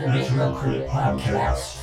Natural Crit Podcast.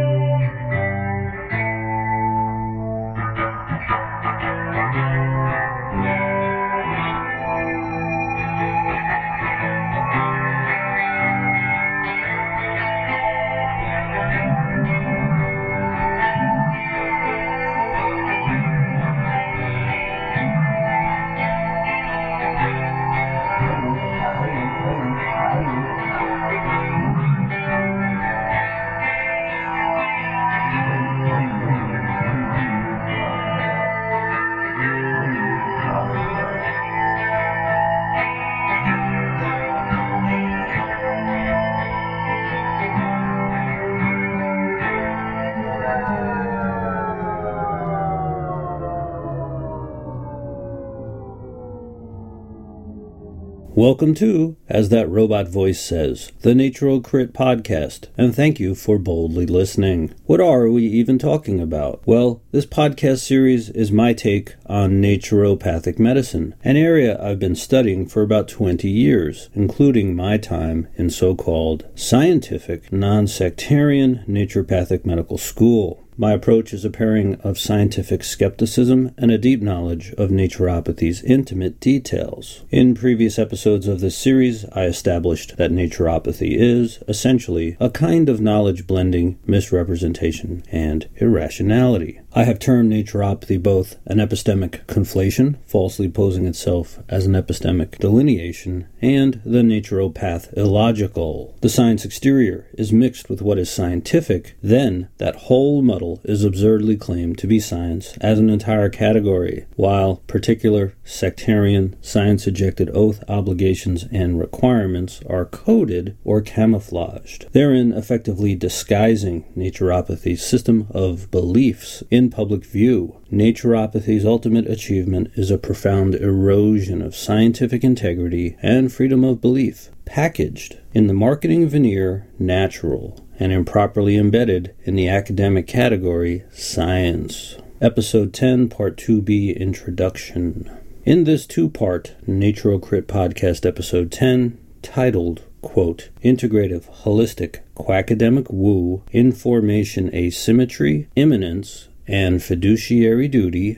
Welcome to, as that robot voice says, the Natural Crit Podcast, and thank you for boldly listening. What are we even talking about? Well, this podcast series is my take on naturopathic medicine, an area I've been studying for about 20 years, including my time in so-called scientific, non-sectarian naturopathic medical school. My approach is a pairing of scientific skepticism and a deep knowledge of naturopathy's intimate details. In previous episodes of this series, I established that naturopathy is, essentially, a kind of knowledge blending misrepresentation and irrationality. I have termed naturopathy both an epistemic conflation, falsely posing itself as an epistemic delineation, and the naturopath illogical. The science exterior is mixed with what is scientific, then that whole muddle is absurdly claimed to be science as an entire category, while particular sectarian, science-ejected oath obligations and requirements are coded or camouflaged, therein effectively disguising naturopathy's system of beliefs in public view. Naturopathy's ultimate achievement is a profound erosion of scientific integrity and freedom of belief, packaged in the marketing veneer natural and improperly embedded in the academic category science. Episode 10, Part 2B, Introduction. In this two-part NaturoCrit Podcast Episode 10, titled, quote, Integrative Holistic Quackademic Woo, Information Asymmetry, Imminence, and Fiduciary Duty,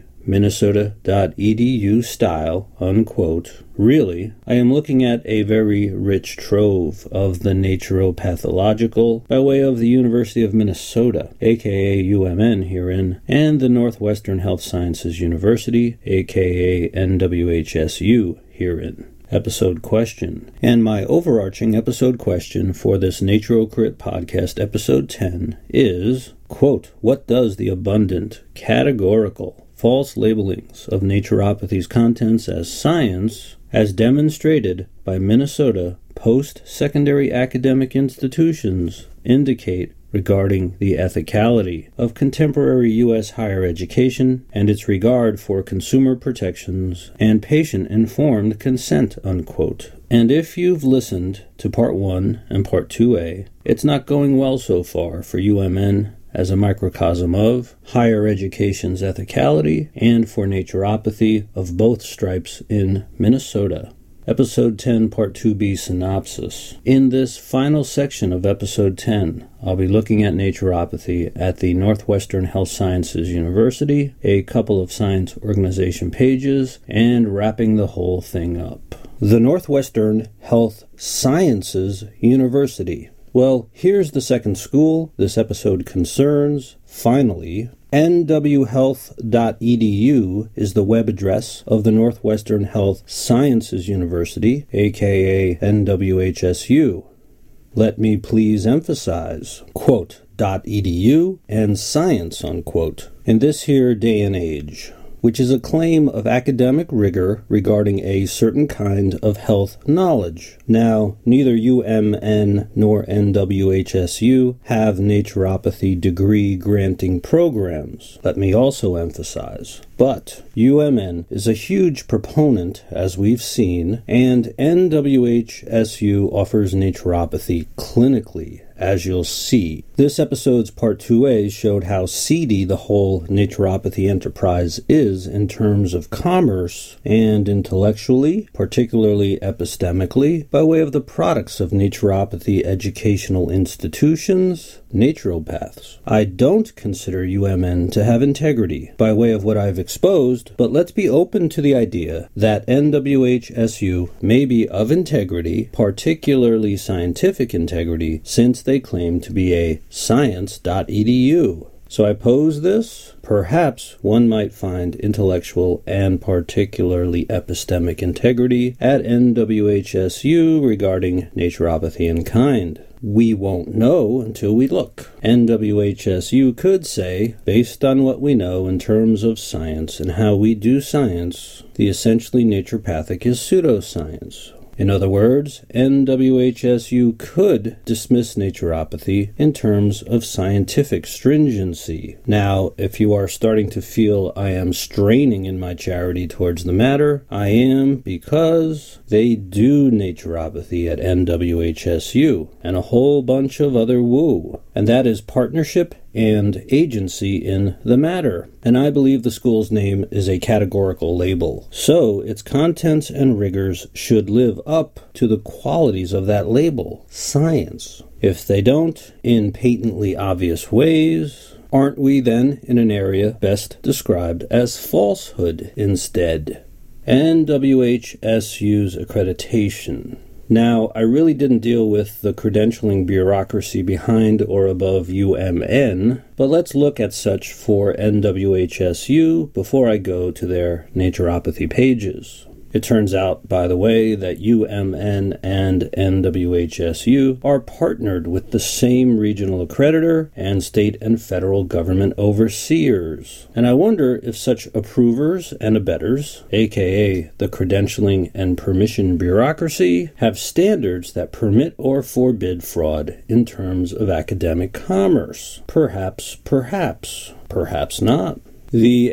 Minnesota.edu style, unquote. Really, I am looking at a very rich trove of the naturopathological by way of the University of Minnesota, aka UMN herein, and the Northwestern Health Sciences University, aka NWHSU herein. Episode question. And my overarching episode question for this NaturoCrit Podcast Episode 10 is, quote, what does the abundant, categorical, false labelings of naturopathy's contents as science, as demonstrated by Minnesota post-secondary academic institutions, indicate regarding the ethicality of contemporary U.S. higher education and its regard for consumer protections and patient-informed consent, unquote. And if you've listened to Part 1 and Part 2A, it's not going well so far for UMN as a microcosm of higher education's ethicality and for naturopathy of both stripes in Minnesota. Episode 10, Part 2B Synopsis. In this final section of Episode 10, I'll be looking at naturopathy at the Northwestern Health Sciences University, a couple of science organization pages, and wrapping the whole thing up. The Northwestern Health Sciences University. Well, here's the second school this episode concerns. Finally, nwhealth.edu is the web address of the Northwestern Health Sciences University, aka NWHSU. Let me please emphasize, quote, .edu and science, unquote, in this here day and age, which is a claim of academic rigor regarding a certain kind of health knowledge. Now, neither UMN nor NWHSU have naturopathy degree-granting programs. Let me also emphasize, But UMN is a huge proponent, as we've seen, and NWHSU offers naturopathy clinically, as you'll see. This episode's Part 2A showed how seedy the whole naturopathy enterprise is in terms of commerce and intellectually, particularly epistemically, by way of the products of naturopathy educational institutions, naturopaths. I don't consider UMN to have integrity, by way of what I've exposed, but let's be open to the idea that NWHSU may be of integrity, particularly scientific integrity, since they claim to be a science.edu. So I pose this. Perhaps one might find intellectual and particularly epistemic integrity at NWHSU regarding naturopathy and kind. We won't know until we look. NWHSU could say, based on what we know in terms of science and how we do science, the essentially naturopathic is pseudoscience. In other words, NWHSU could dismiss naturopathy in terms of scientific stringency. Now, if you are starting to feel I am straining in my charity towards the matter, I am, because they do naturopathy at NWHSU and a whole bunch of other woo. And that is partnership and agency in the matter. And I believe the school's name is a categorical label. So its contents and rigors should live up to the qualities of that label, science. If they don't, in patently obvious ways, aren't we then in an area best described as falsehood instead? NWHSU's accreditation. Now, I really didn't deal with the credentialing bureaucracy behind or above UMN, but let's look at such for NWHSU before I go to their naturopathy pages. It turns out, by the way, that UMN and NWHSU are partnered with the same regional accreditor and state and federal government overseers. And I wonder if such approvers and abettors, aka the credentialing and permission bureaucracy, have standards that permit or forbid fraud in terms of academic commerce. Perhaps not. The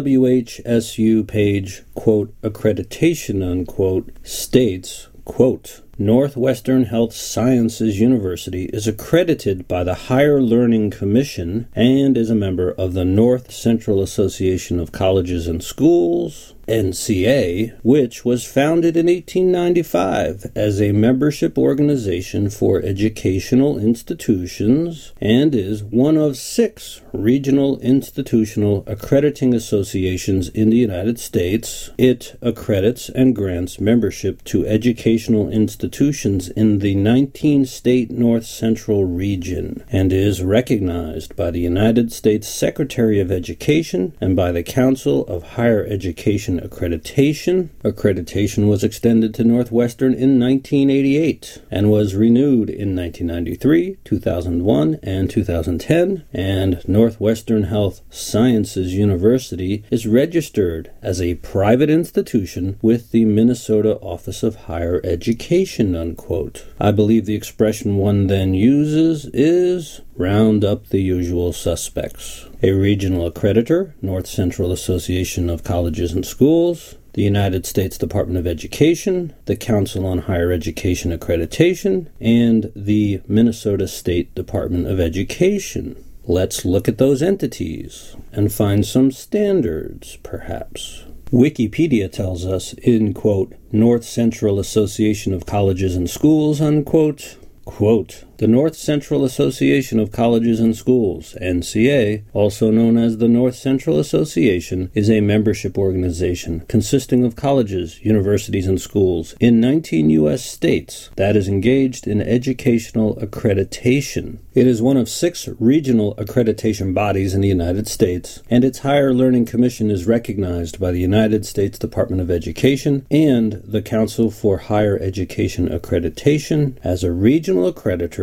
NWHSU page, quote, accreditation, unquote, states, quote, Northwestern Health Sciences University is accredited by the Higher Learning Commission and is a member of the North Central Association of Colleges and Schools, NCA, which was founded in 1895 as a membership organization for educational institutions and is one of 6 regional institutional accrediting associations in the United States. It accredits and grants membership to educational institutions in the 19-state North Central region and is recognized by the United States Secretary of Education and by the Council of Higher Education Accreditation. Accreditation was extended to Northwestern in 1988 and was renewed in 1993, 2001, and 2010, and Northwestern Health Sciences University is registered as a private institution with the Minnesota Office of Higher Education, unquote. I believe the expression one then uses is round up the usual suspects. A regional accreditor, North Central Association of Colleges and Schools, the United States Department of Education, the Council on Higher Education Accreditation, and the Minnesota State Department of Education. Let's look at those entities and find some standards, perhaps. Wikipedia tells us in, quote, North Central Association of Colleges and Schools, unquote, quote, the North Central Association of Colleges and Schools, NCA, also known as the North Central Association, is a membership organization consisting of colleges, universities, and schools in 19 U.S. states that is engaged in educational accreditation. It is one of 6 regional accreditation bodies in the United States, and its Higher Learning Commission is recognized by the United States Department of Education and the Council for Higher Education Accreditation as a regional accreditor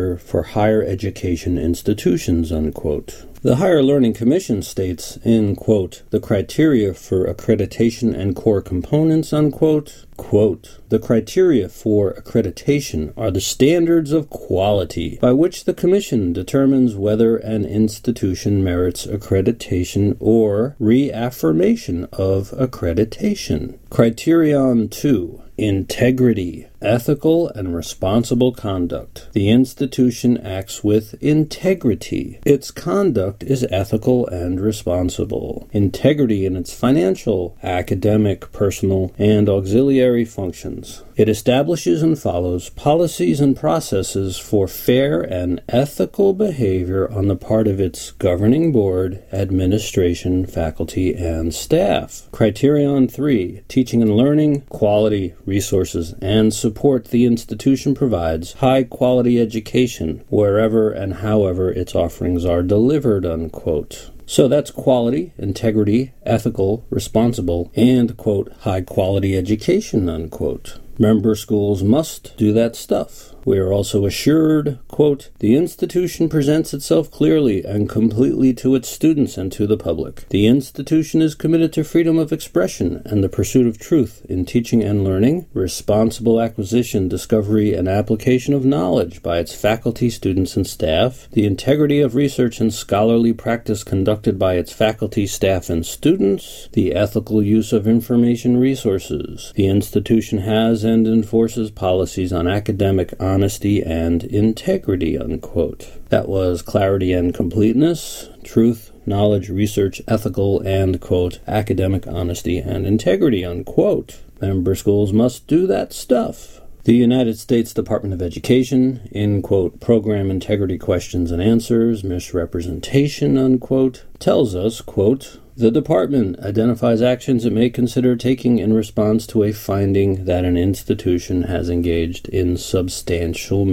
Center for Higher Education Institutions, unquote. The Higher Learning Commission states in, quote, the criteria for accreditation and core components, unquote, quote, the criteria for accreditation are the standards of quality by which the Commission determines whether an institution merits accreditation or reaffirmation of accreditation. Criterion 2. Integrity, ethical and responsible conduct. The institution acts with integrity. Its conduct is ethical and responsible. Integrity in its financial, academic, personal, and auxiliary functions. It establishes and follows policies and processes for fair and ethical behavior on the part of its governing board, administration, faculty, and staff. Criterion 3. Teaching and learning, quality, resources, and support. The institution provides high-quality education wherever and however its offerings are delivered, unquote. So that's quality, integrity, ethical, responsible, and, quote, high-quality education, unquote. Member schools must do that stuff. We are also assured, quote, the institution presents itself clearly and completely to its students and to the public. The institution is committed to freedom of expression and the pursuit of truth in teaching and learning, responsible acquisition, discovery, and application of knowledge by its faculty, students, and staff, the integrity of research and scholarly practice conducted by its faculty, staff, and students, the ethical use of information resources. The institution has and enforces policies on academic honesty and integrity, unquote. That was clarity and completeness, truth, knowledge, research, ethical, and, quote, academic honesty and integrity, unquote. Member schools must do that stuff. The United States Department of Education, in, quote, program integrity questions and answers, misrepresentation, unquote, tells us, quote, the department identifies actions it may consider taking in response to a finding that an institution has engaged in substantial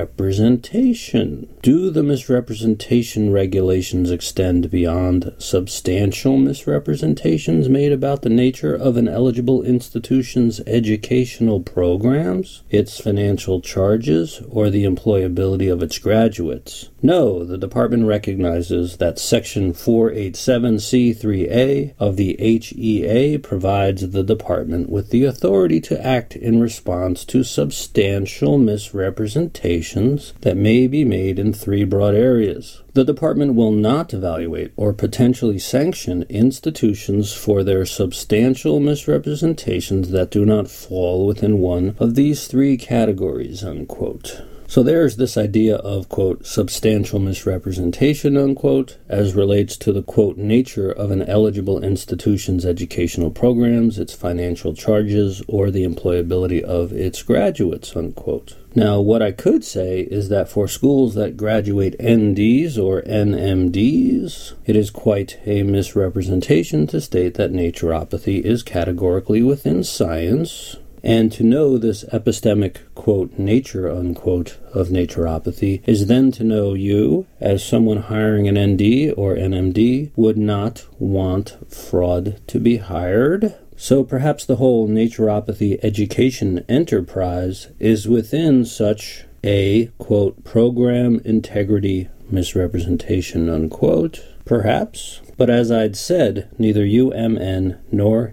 misrepresentation. Do the misrepresentation regulations extend beyond substantial misrepresentations made about the nature of an eligible institution's educational programs, its financial charges, or the employability of its graduates? No, the department recognizes that Section 487C3A of the HEA provides the department with the authority to act in response to substantial misrepresentations that may be made in three broad areas. The department will not evaluate or potentially sanction institutions for their substantial misrepresentations that do not fall within one of these three categories, unquote. So there's this idea of, quote, substantial misrepresentation, unquote, as relates to the, quote, nature of an eligible institution's educational programs, its financial charges, or the employability of its graduates, unquote. Now, what I could say is that for schools that graduate NDs or NMDs, it is quite a misrepresentation to state that naturopathy is categorically within science. And to know this epistemic, quote, nature, unquote, of naturopathy is then to know you, as someone hiring an ND or NMD, would not want fraud to be hired. So perhaps the whole naturopathy education enterprise is within such a, quote, program integrity misrepresentation, unquote, perhaps. But as I'd said, neither UMN nor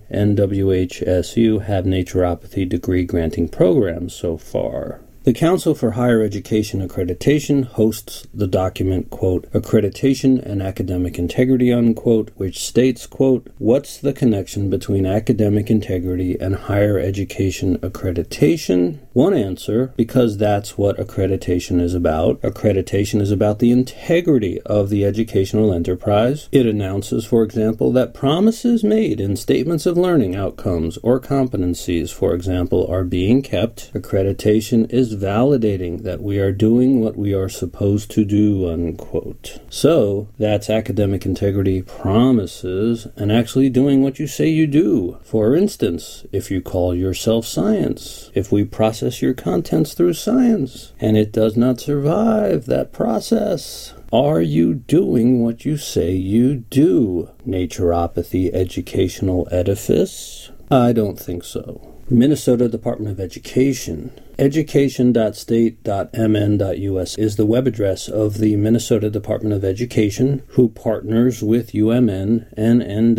NWHSU have naturopathy degree-granting programs so far. The Council for Higher Education Accreditation hosts the document, quote, Accreditation and Academic Integrity, unquote, which states, quote, what's the connection between academic integrity and higher education accreditation? One answer, because that's what accreditation is about. Accreditation is about the integrity of the educational enterprise. It announces, for example, that promises made in statements of learning outcomes or competencies, for example, are being kept. Accreditation is validating that we are doing what we are supposed to do, unquote. So, that's academic integrity promises and actually doing what you say you do. For instance, if you call yourself science, if we process your contents through science, and it does not survive that process, are you doing what you say you do? Naturopathy educational edifice? I don't think so. Minnesota Department of Education Education.state.mn.us is the web address of the Minnesota Department of Education, who partners with UMN and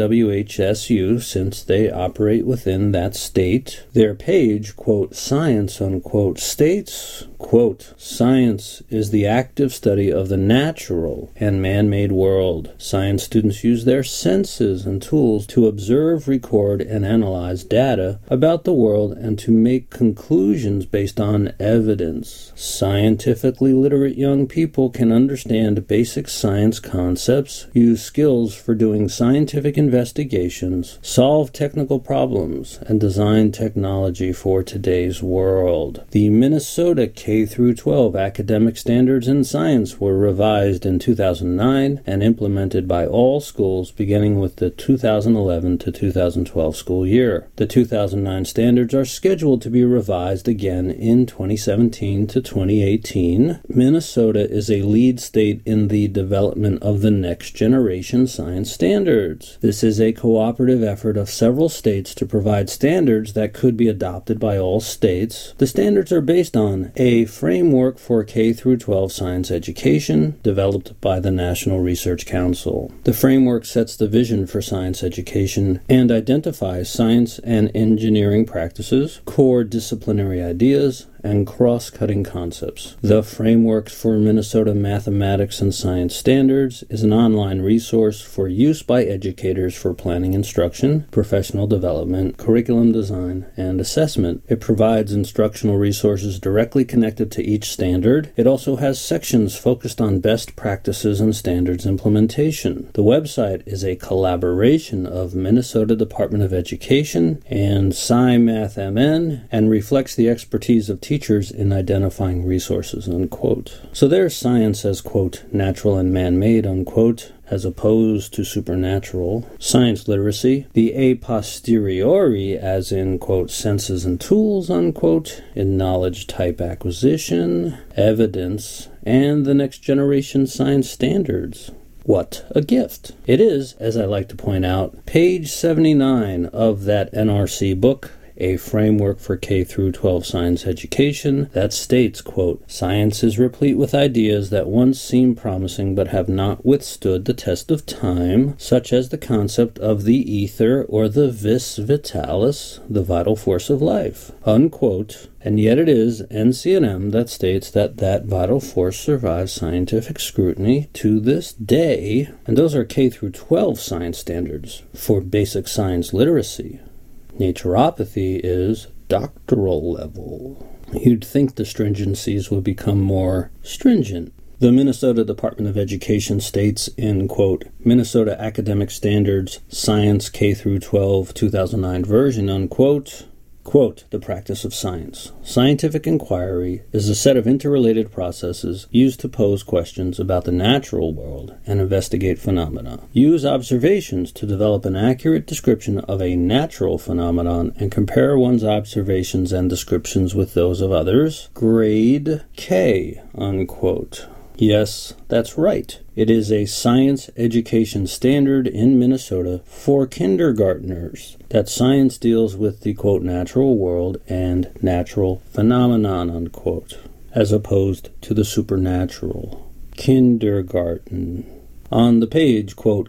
NWHSU since they operate within that state. Their page, quote, science, unquote, states, quote, science is the active study of the natural and man-made world. Science students use their senses and tools to observe, record, and analyze data about the world and to make conclusions based on evidence. Scientifically literate young people can understand basic science concepts, use skills for doing scientific investigations, solve technical problems, and design technology for today's world. The Minnesota K-12 academic standards in science were revised in 2009 and implemented by all schools beginning with the 2011 to 2012 school year. The 2009 standards are scheduled to be revised again in 2017 to 2018. Minnesota is a lead state in the development of the next generation science standards. This is a cooperative effort of several states to provide standards that could be adopted by all states. The standards are based on a framework for K-12 science education developed by the National Research Council. The framework sets the vision for science education and identifies science and engineering practices, core disciplinary ideas, and cross-cutting concepts. The Frameworks for Minnesota Mathematics and Science Standards is an online resource for use by educators for planning instruction, professional development, curriculum design, and assessment. It provides instructional resources directly connected to each standard. It also has sections focused on best practices and standards implementation. The website is a collaboration of Minnesota Department of Education and SciMathMN and reflects the expertise of teachers in identifying resources, unquote. So there's science as, quote, natural and man-made, unquote, as opposed to supernatural. Science literacy, the a posteriori, as in, quote, senses and tools, unquote, in knowledge type acquisition, evidence, and the next generation science standards. What a gift. It is, as I like to point out, page 79 of that NRC book, A Framework for K-12 Science Education, that states, quote, science is replete with ideas that once seemed promising but have not withstood the test of time, such as the concept of the ether or the vis vitalis, the vital force of life, unquote. And yet it is NCNM that states that that vital force survives scientific scrutiny to this day, and those are K-12 science standards for basic science literacy. Naturopathy is doctoral level. You'd think the stringencies would become more stringent. The Minnesota Department of Education states in, quote, Minnesota Academic Standards, Science K-12 2009 version, unquote, quote, the practice of science. Scientific inquiry is a set of interrelated processes used to pose questions about the natural world and investigate phenomena. Use observations to develop an accurate description of a natural phenomenon and compare one's observations and descriptions with those of others. Grade K, unquote. Yes, that's right. It is a science education standard in Minnesota for kindergartners that science deals with the, quote, natural world and natural phenomenon, unquote, as opposed to the supernatural. Kindergarten. On the page, quote,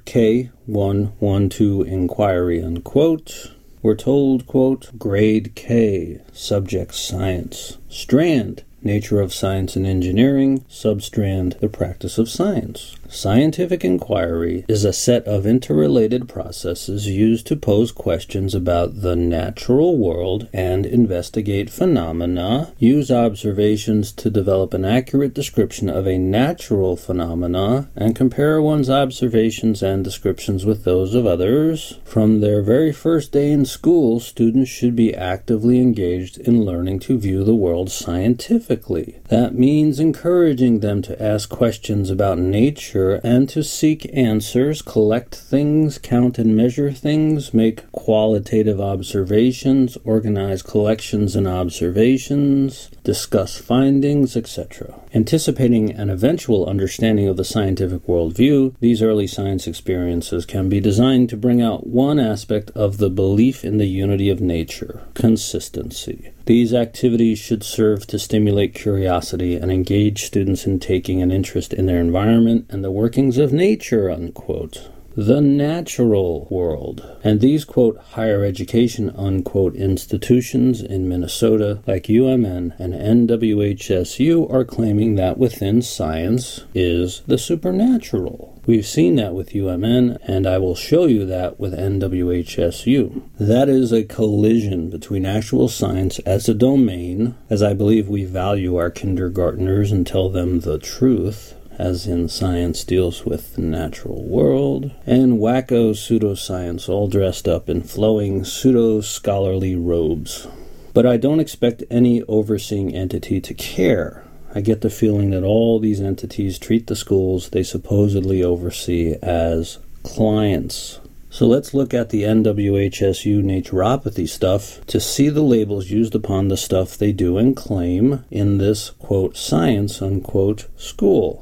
K112 inquiry, unquote, we're told, quote, grade K, subject science, strand, nature of science and engineering, substrand, the practice of science. Scientific inquiry is a set of interrelated processes used to pose questions about the natural world and investigate phenomena, use observations to develop an accurate description of a natural phenomena, and compare one's observations and descriptions with those of others. From their very first day in school, students should be actively engaged in learning to view the world scientifically. That means encouraging them to ask questions about nature and to seek answers, collect things, count and measure things, make qualitative observations, organize collections and observations, discuss findings, etc. Anticipating an eventual understanding of the scientific worldview, these early science experiences can be designed to bring out one aspect of the belief in the unity of nature, consistency. These activities should serve to stimulate curiosity and engage students in taking an interest in their environment and the workings of nature, unquote. The natural world. And these, quote, higher education, unquote, institutions in Minnesota, like UMN and NWHSU, are claiming that within science is the supernatural. We've seen that with UMN, and I will show you that with NWHSU. That is a collision between actual science as a domain, as I believe we value our kindergartners and tell them the truth, as in science deals with the natural world, and wacko pseudoscience all dressed up in flowing pseudo-scholarly robes. But I don't expect any overseeing entity to care. I get the feeling that all these entities treat the schools they supposedly oversee as clients. So let's look at the NWHSU naturopathy stuff to see the labels used upon the stuff they do and claim in this, quote, science, unquote, school.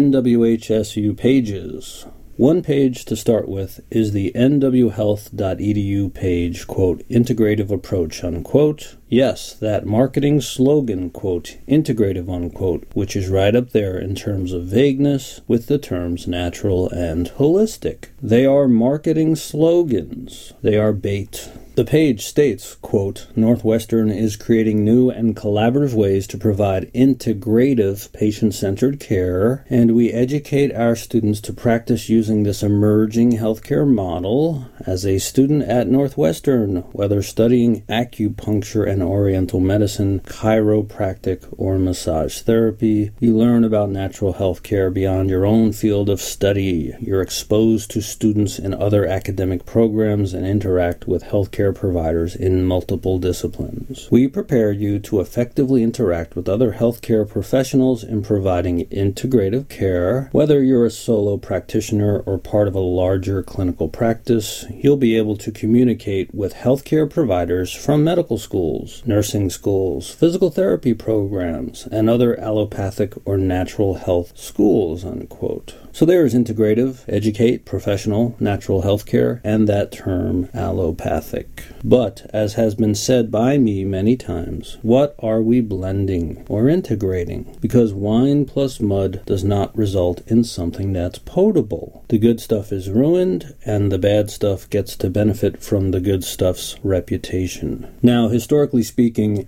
NWHSU pages. One page to start with is the nwhealth.edu page, quote, integrative approach, unquote. Yes, that marketing slogan, quote, integrative, unquote, which is right up there in terms of vagueness with the terms natural and holistic. They are marketing slogans. They are bait. The page states, quote, Northwestern is creating new and collaborative ways to provide integrative patient-centered care, and we educate our students to practice using this emerging healthcare model. As a student at Northwestern, whether studying acupuncture and oriental medicine, chiropractic, or massage therapy, you learn about natural healthcare beyond your own field of study. You're exposed to students in other academic programs and interact with healthcare providers in multiple disciplines. We prepare you to effectively interact with other healthcare professionals in providing integrative care. Whether you're a solo practitioner or part of a larger clinical practice, you'll be able to communicate with healthcare providers from medical schools, nursing schools, physical therapy programs, and other allopathic or natural health schools, unquote. So there is integrative, educate, professional, natural healthcare, and that term allopathic. But, as has been said by me many times, what are we blending or integrating? Because wine plus mud does not result in something that's potable. The good stuff is ruined, and the bad stuff gets to benefit from the good stuff's reputation. Now, historically speaking,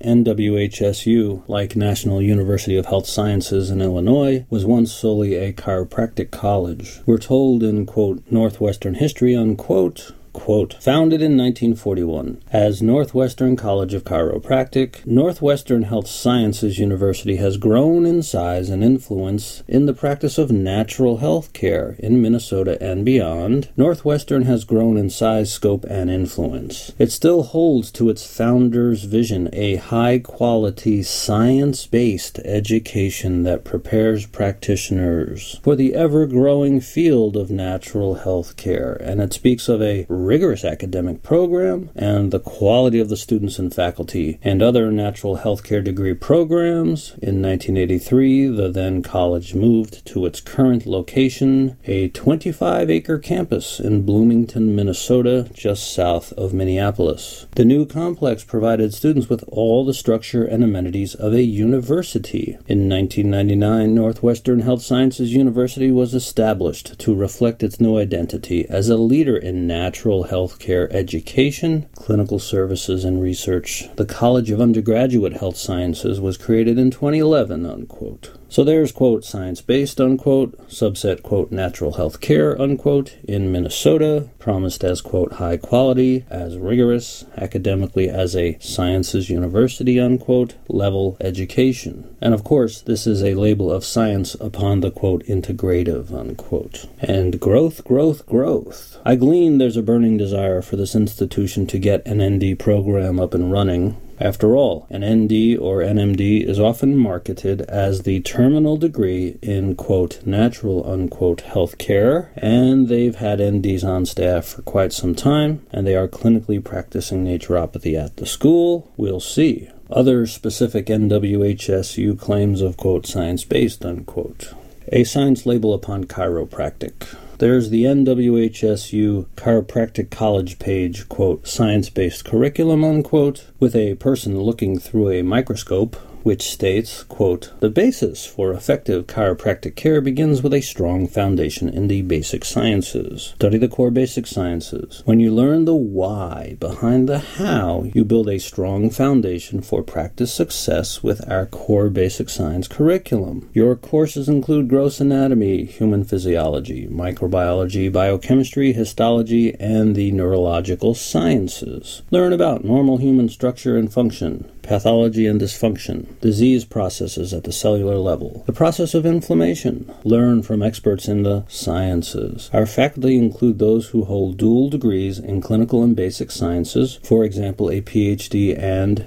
NWHSU, like National University of Health Sciences in Illinois, was once solely a chiropractic college. We're told in, quote, Northwestern history, unquote, quote, founded in 1941 as Northwestern College of Chiropractic, Northwestern Health Sciences University has grown in size and influence in the practice of natural health care in Minnesota and beyond. Northwestern has grown in size, scope, and influence. It still holds to its founder's vision, a high-quality, science-based education that prepares practitioners for the ever-growing field of natural health care, and it speaks of a rigorous academic program and the quality of the students and faculty and other natural healthcare degree programs. In 1983, the then college moved to its current location, a 25-acre campus in Bloomington, Minnesota, just south of Minneapolis. The new complex provided students with all the structure and amenities of a university. In 1999, Northwestern Health Sciences University was established to reflect its new identity as a leader in natural healthcare education, clinical services, and research. The College of Undergraduate Health Sciences was created in 2011, unquote. So there's, quote, science-based, unquote, subset, quote, natural health care, unquote, in Minnesota, promised as, quote, high quality, as rigorous, academically as a sciences university, unquote, level education. And of course, this is a label of science upon the, quote, integrative, unquote. And growth, growth, growth. I glean there's a burning desire for this institution to get an ND program up and running. After all, an ND or NMD is often marketed as the terminal degree in, quote, natural, unquote, health care, and they've had NDs on staff for quite some time, and they are clinically practicing naturopathy at the school. We'll see. Other specific NWHSU claims of, quote, science-based, unquote. A science label upon chiropractic. There's the NWHSU Chiropractic College page, quote, science-based curriculum, unquote, with a person looking through a microscope, which states, quote, the basis for effective chiropractic care begins with a strong foundation in the basic sciences. Study the core basic sciences. When you learn the why behind the how, you build a strong foundation for practice success with our core basic science curriculum. Your courses include gross anatomy, human physiology, microbiology, biochemistry, histology, and the neurological sciences. Learn about normal human structure and function, pathology and dysfunction, disease processes at the cellular level, the process of inflammation. Learn from experts in the sciences. Our faculty include those who hold dual degrees in clinical and basic sciences, for example, a PhD and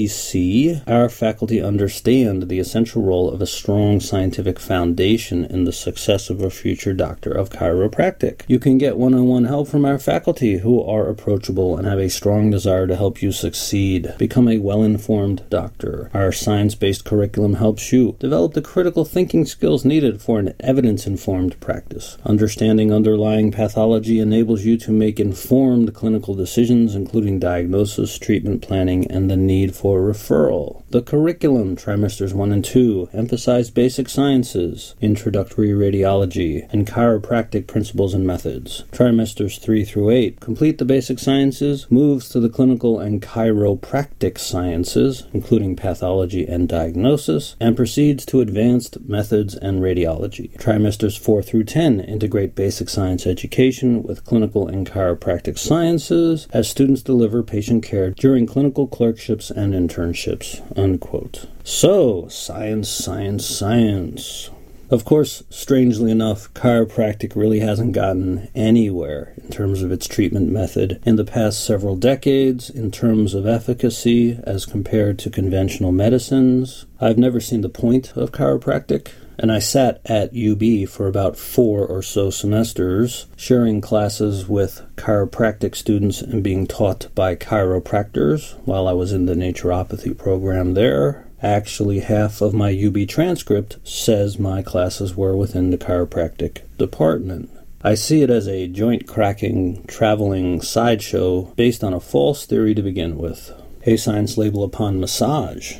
DC. Our faculty understand the essential role of a strong scientific foundation in the success of a future doctor of chiropractic. You can get one-on-one help from our faculty who are approachable and have a strong desire to help you succeed. Become a well-informed doctor. Our science-based curriculum helps you develop the critical thinking skills needed for an evidence-informed practice. Understanding underlying pathology enables you to make informed clinical decisions, including diagnosis, treatment planning, and the need for referral. The curriculum, trimesters 1 and 2, emphasize basic sciences, introductory radiology, and chiropractic principles and methods. Trimesters 3 through 8 complete the basic sciences, moves to the clinical and chiropractic sciences, including pathology and diagnosis, and proceeds to advanced methods and radiology. Trimesters 4 through 10 integrate basic science education with clinical and chiropractic sciences as students deliver patient care during clinical clerkships and internships, unquote. So, science, science, science. Of course, strangely enough, chiropractic really hasn't gotten anywhere in terms of its treatment method in the past several decades, in terms of efficacy as compared to conventional medicines. I've never seen the point of chiropractic, and I sat at UB for about 4 or so semesters, sharing classes with chiropractic students and being taught by chiropractors while I was in the naturopathy program there. Actually, half of my UB transcript says my classes were within the chiropractic department. I see it as a joint-cracking, traveling sideshow based on a false theory to begin with. A science label upon massage.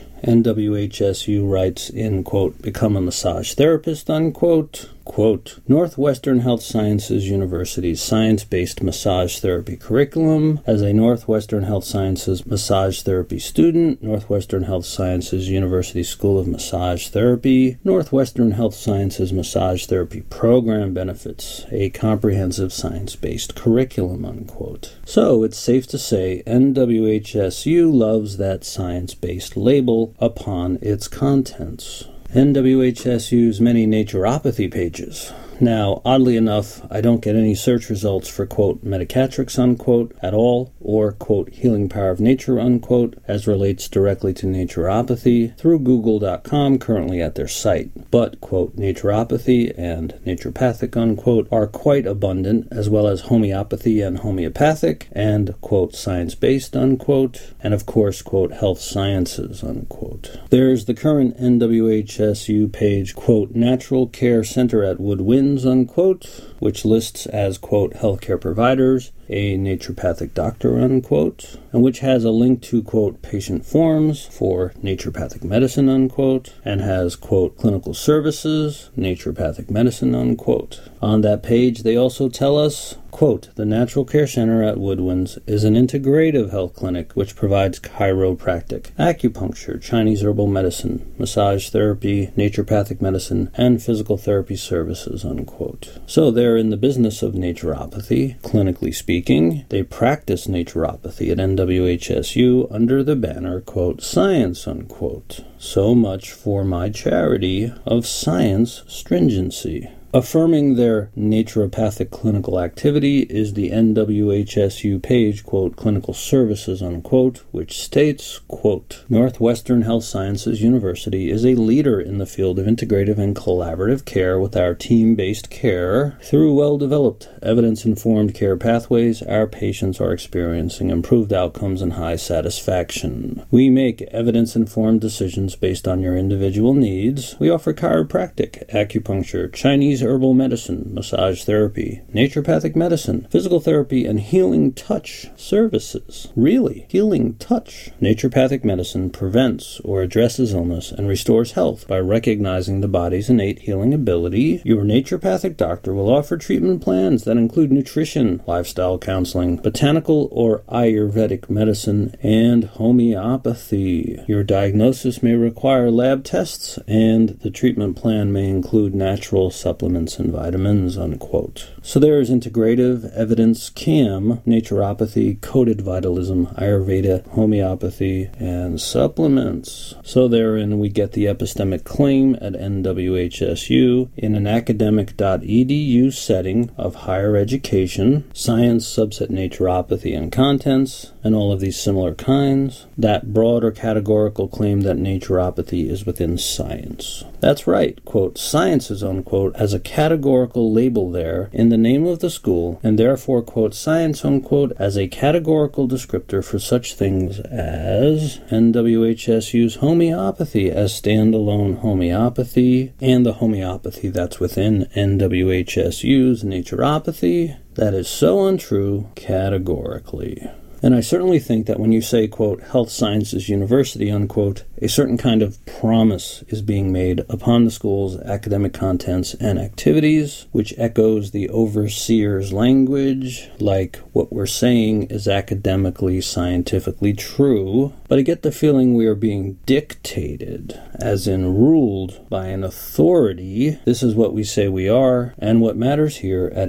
NWHSU writes in, quote, become a massage therapist, unquote. Quote, Northwestern Health Sciences University's science-based massage therapy curriculum. As a Northwestern Health Sciences massage therapy student, Northwestern Health Sciences University School of Massage Therapy, Northwestern Health Sciences Massage Therapy Program benefits a comprehensive science-based curriculum, unquote. So it's safe to say NWHSU loves that science-based label upon its contents. NWHSU's many naturopathy pages. Now, oddly enough, I don't get any search results for, quote, Medicatrix, unquote, at all, or, quote, Healing Power of Nature, unquote, as relates directly to naturopathy through Google.com currently at their site. But, quote, naturopathy and naturopathic, unquote, are quite abundant, as well as homeopathy and homeopathic, and, quote, science-based, unquote, and, of course, quote, health sciences, unquote. There's the current NWHSU page, quote, Natural Care Center at Woodwinds, unquote, which lists as, quote, healthcare providers, a naturopathic doctor, unquote, and which has a link to, quote, patient forms for naturopathic medicine, unquote, and has, quote, clinical services, naturopathic medicine, unquote. On that page, they also tell us, quote, the Natural Care Center at Woodwinds is an integrative health clinic which provides chiropractic, acupuncture, Chinese herbal medicine, massage therapy, naturopathic medicine, and physical therapy services, unquote. So they're in the business of naturopathy, clinically speaking. They practice naturopathy at NWHSU under the banner, quote, science, unquote. So much for my charity of science stringency. Affirming their naturopathic clinical activity is the NWHSU page, quote, clinical services, unquote, which states, quote, Northwestern Health Sciences University is a leader in the field of integrative and collaborative care with our team-based care. Through well-developed, evidence-informed care pathways, our patients are experiencing improved outcomes and high satisfaction. We make evidence-informed decisions based on your individual needs. We offer chiropractic, acupuncture, Chinese Chinese herbal medicine, massage therapy, naturopathic medicine, physical therapy, and healing touch services. Really? Healing touch? Naturopathic medicine prevents or addresses illness and restores health by recognizing the body's innate healing ability. Your naturopathic doctor will offer treatment plans that include nutrition, lifestyle counseling, botanical or Ayurvedic medicine, and homeopathy. Your diagnosis may require lab tests, and the treatment plan may include natural supplements and vitamins, unquote. So there is integrative, evidence, CAM, naturopathy, coded vitalism, Ayurveda, homeopathy, and supplements. So therein we get the epistemic claim at NWHSU in an academic.edu setting of higher education, science, subset naturopathy and contents, and all of these similar kinds, that broad or categorical claim that naturopathy is within science. That's right, quote, sciences, unquote, as a categorical label there in the name of the school, and therefore, quote, science, unquote, as a categorical descriptor for such things as NWHSU's homeopathy as standalone homeopathy, and the homeopathy that's within NWHSU's naturopathy. That is so untrue categorically. And I certainly think that when you say, quote, Health Sciences University, unquote, a certain kind of promise is being made upon the school's academic contents and activities, which echoes the overseer's language, like what we're saying is academically, scientifically true, but I get the feeling we are being dictated, as in ruled by an authority. This is what we say we are, and what matters here at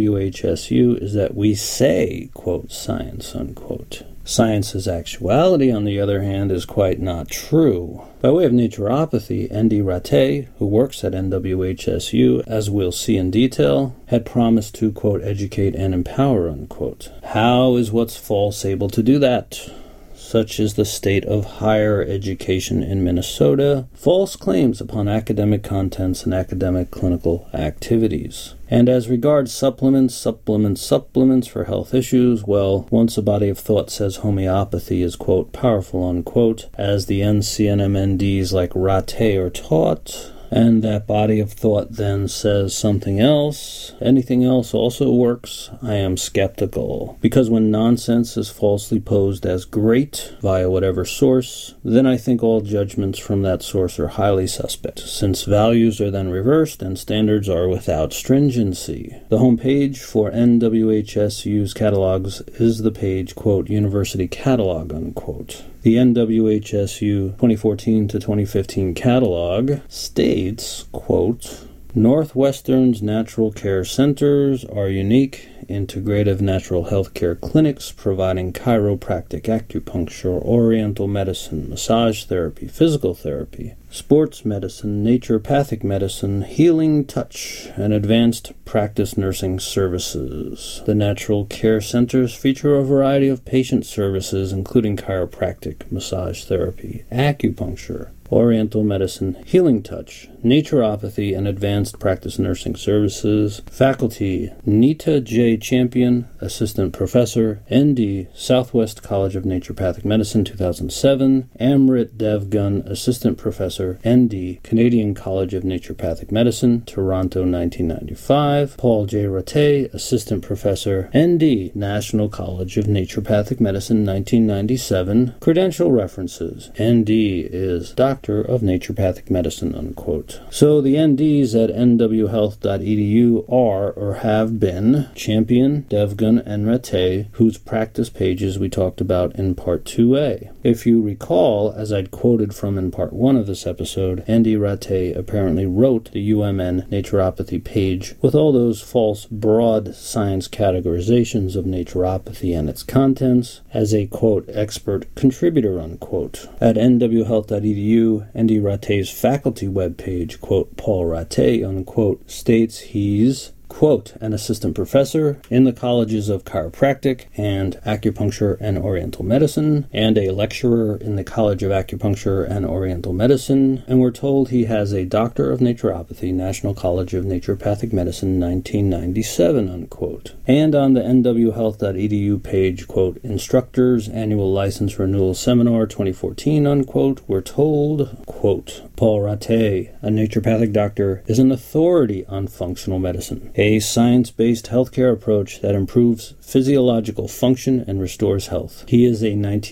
NWHSU is that we say, quote, science, unquote. Science's actuality, on the other hand, is quite not true. By way of naturopathy, N.D. Rattay, who works at NWHSU, as we'll see in detail, had promised to, quote, educate and empower, unquote. How is what's false able to do that? Such is the state of higher education in Minnesota, false claims upon academic contents and academic clinical activities. And as regards supplements for health issues, well, once a body of thought says homeopathy is, quote, powerful, unquote, as the NCNMNDs like Rattay are taught, and that body of thought then says something else, anything else also works, I am skeptical. Because when nonsense is falsely posed as great via whatever source, then I think all judgments from that source are highly suspect, since values are then reversed and standards are without stringency. The homepage for NWHSU's catalogs is the page, quote, University Catalog, unquote. The NWHSU 2014 to 2015 catalog states, quote, Northwestern's natural care centers are unique, integrative natural health care clinics providing chiropractic, acupuncture, oriental medicine, massage therapy, physical therapy, sports medicine, naturopathic medicine, healing touch, and advanced practice nursing services. The natural care centers feature a variety of patient services, including chiropractic, massage therapy, acupuncture, oriental medicine, healing touch, naturopathy, and advanced practice nursing services. Faculty, Nita J. Champion, Assistant Professor, ND, Southwest College of Naturopathic Medicine, 2007. Amrit Devgun, Assistant Professor, ND, Canadian College of Naturopathic Medicine, Toronto, 1995. Paul J. Rattay, Assistant Professor, ND, National College of Naturopathic Medicine, 1997. Credential references. ND is Doctor of Naturopathic Medicine, unquote. So the NDs at nwhealth.edu are or have been Champion, Devgun, and Rattay, whose practice pages we talked about in Part 2A. If you recall, as I'd quoted from in Part 1 of this episode, N.D. Rattay apparently wrote the UMN naturopathy page with all those false broad science categorizations of naturopathy and its contents as a, quote, expert contributor, unquote. At nwhealth.edu, N.D. Rattay's faculty webpage, quote, Paul Rattay, unquote, states he's, quote, an assistant professor in the colleges of chiropractic and acupuncture and oriental medicine, and a lecturer in the College of Acupuncture and Oriental Medicine, and we're told he has a Doctor of Naturopathy, National College of Naturopathic Medicine, 1997, unquote. And on the nwhealth.edu page, quote, Instructors Annual License Renewal Seminar 2014, unquote, we're told, quote, Paul Rattay, a naturopathic doctor, is an authority on functional medicine, a science-based healthcare approach that improves physiological function and restores health. He is a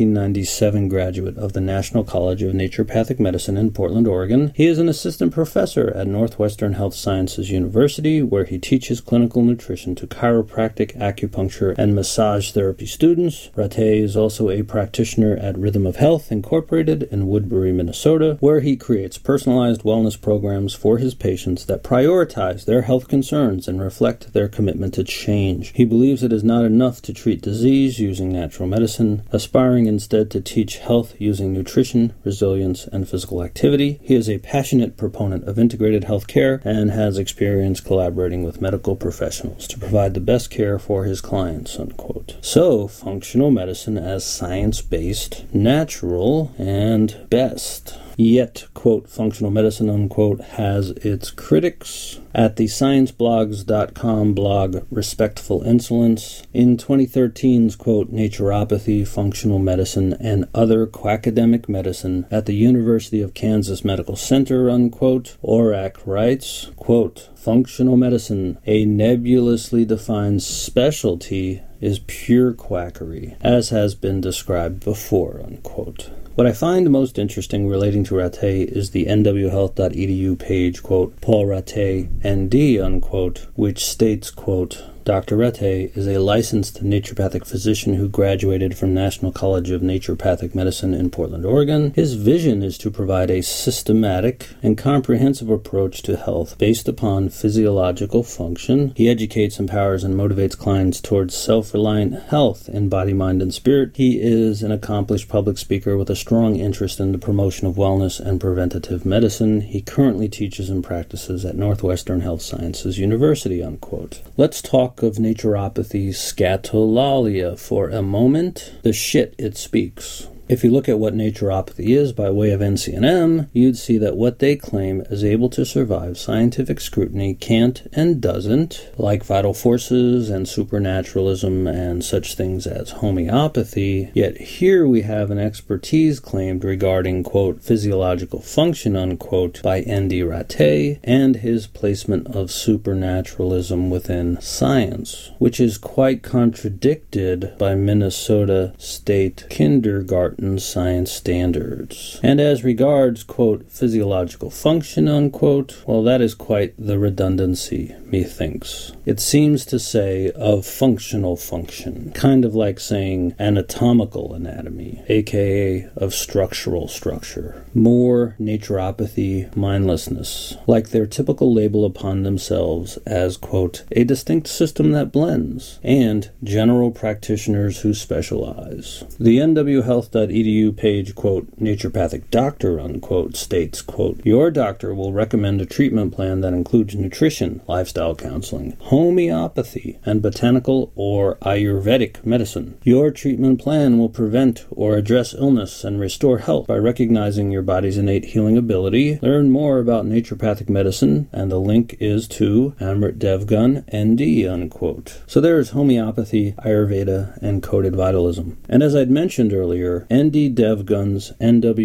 1997 graduate of the National College of Naturopathic Medicine in Portland, Oregon. He is an assistant professor at Northwestern Health Sciences University, where he teaches clinical nutrition to chiropractic, acupuncture, and massage therapy students. Rattay is also a practitioner at Rhythm of Health Incorporated in Woodbury, Minnesota, where he creates personalized wellness programs for his patients that prioritize their health concerns and reflect their commitment to change. He believes it is not enough to treat disease using natural medicine, aspiring instead to teach health using nutrition, resilience, and physical activity. He is a passionate proponent of integrated health care and has experience collaborating with medical professionals to provide the best care for his clients, unquote. So, functional medicine as science-based, natural, and best. Yet, quote, functional medicine, unquote, has its critics. At the scienceblogs.com blog Respectful Insolence, in 2013's, quote, Naturopathy, Functional Medicine, and Other Quackademic Medicine at the University of Kansas Medical Center, unquote, Orac writes, quote, functional medicine, a nebulously defined specialty, is pure quackery, as has been described before, unquote. What I find most interesting relating to Rattay is the nwhealth.edu page, quote, Paul Rattay, ND, unquote, which states, quote, Dr. Rattay is a licensed naturopathic physician who graduated from National College of Naturopathic Medicine in Portland, Oregon. His vision is to provide a systematic and comprehensive approach to health based upon physiological function. He educates, empowers, and motivates clients towards self-reliant health in body, mind, and spirit. He is an accomplished public speaker with a strong interest in the promotion of wellness and preventative medicine. He currently teaches and practices at Northwestern Health Sciences University, unquote. Let's talk of naturopathy scatolalia for a moment. The shit it speaks. If you look at what naturopathy is by way of NCNM, you'd see that what they claim is able to survive scientific scrutiny can't and doesn't, like vital forces and supernaturalism and such things as homeopathy. Yet here we have an expertise claimed regarding, quote, physiological function, unquote, by N.D. Rattay and his placement of supernaturalism within science, which is quite contradicted by Minnesota State Kindergarten science standards. And as regards, quote, physiological function, unquote, well, that is quite the redundancy, methinks. It seems to say of functional function, kind of like saying anatomical anatomy, aka of structural structure. More naturopathy mindlessness, like their typical label upon themselves as, quote, a distinct system that blends, and general practitioners who specialize. The nwhealth.edu page, quote, naturopathic doctor, unquote, states, quote, your doctor will recommend a treatment plan that includes nutrition, lifestyle counseling, homeopathy, and botanical or Ayurvedic medicine. Your treatment plan will prevent or address illness and restore health by recognizing your body's innate healing ability. Learn more about naturopathic medicine, and the link is to Amrit Devgan, ND, unquote. So there is homeopathy, Ayurveda, and coded vitalism. And as I'd mentioned earlier, N.D. Devgan's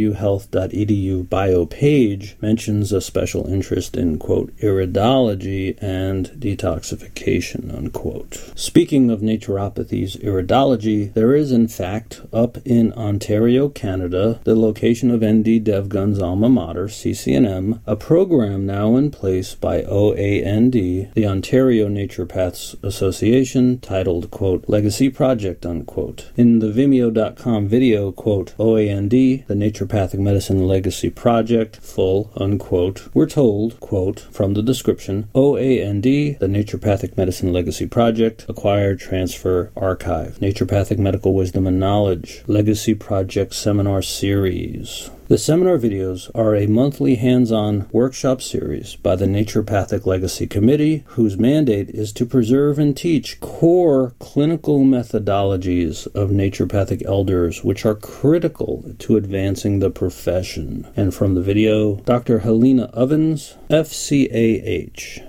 nwhealth.edu bio page mentions a special interest in, quote, iridology and detoxification, unquote. Speaking of naturopathy's iridology, there is in fact up in Ontario, Canada, the location of N.D. Devgan's alma mater, CCNM, a program now in place by OAND, the Ontario Naturopaths Association, titled, quote, Legacy Project, unquote. In the Vimeo.com video, quote, OAND, the Naturopathic Medicine Legacy Project, full, unquote, we're told, quote, from the description, OAND, the Naturopathic Medicine Legacy Project, Acquire, Transfer, Archive, Naturopathic Medical Wisdom and Knowledge, Legacy Project Seminar Series. The seminar videos are a monthly hands-on workshop series by the Naturopathic Legacy Committee, whose mandate is to preserve and teach core clinical methodologies of naturopathic elders, which are critical to advancing the profession. And from the video, Dr. Helena Ovens, FCAH,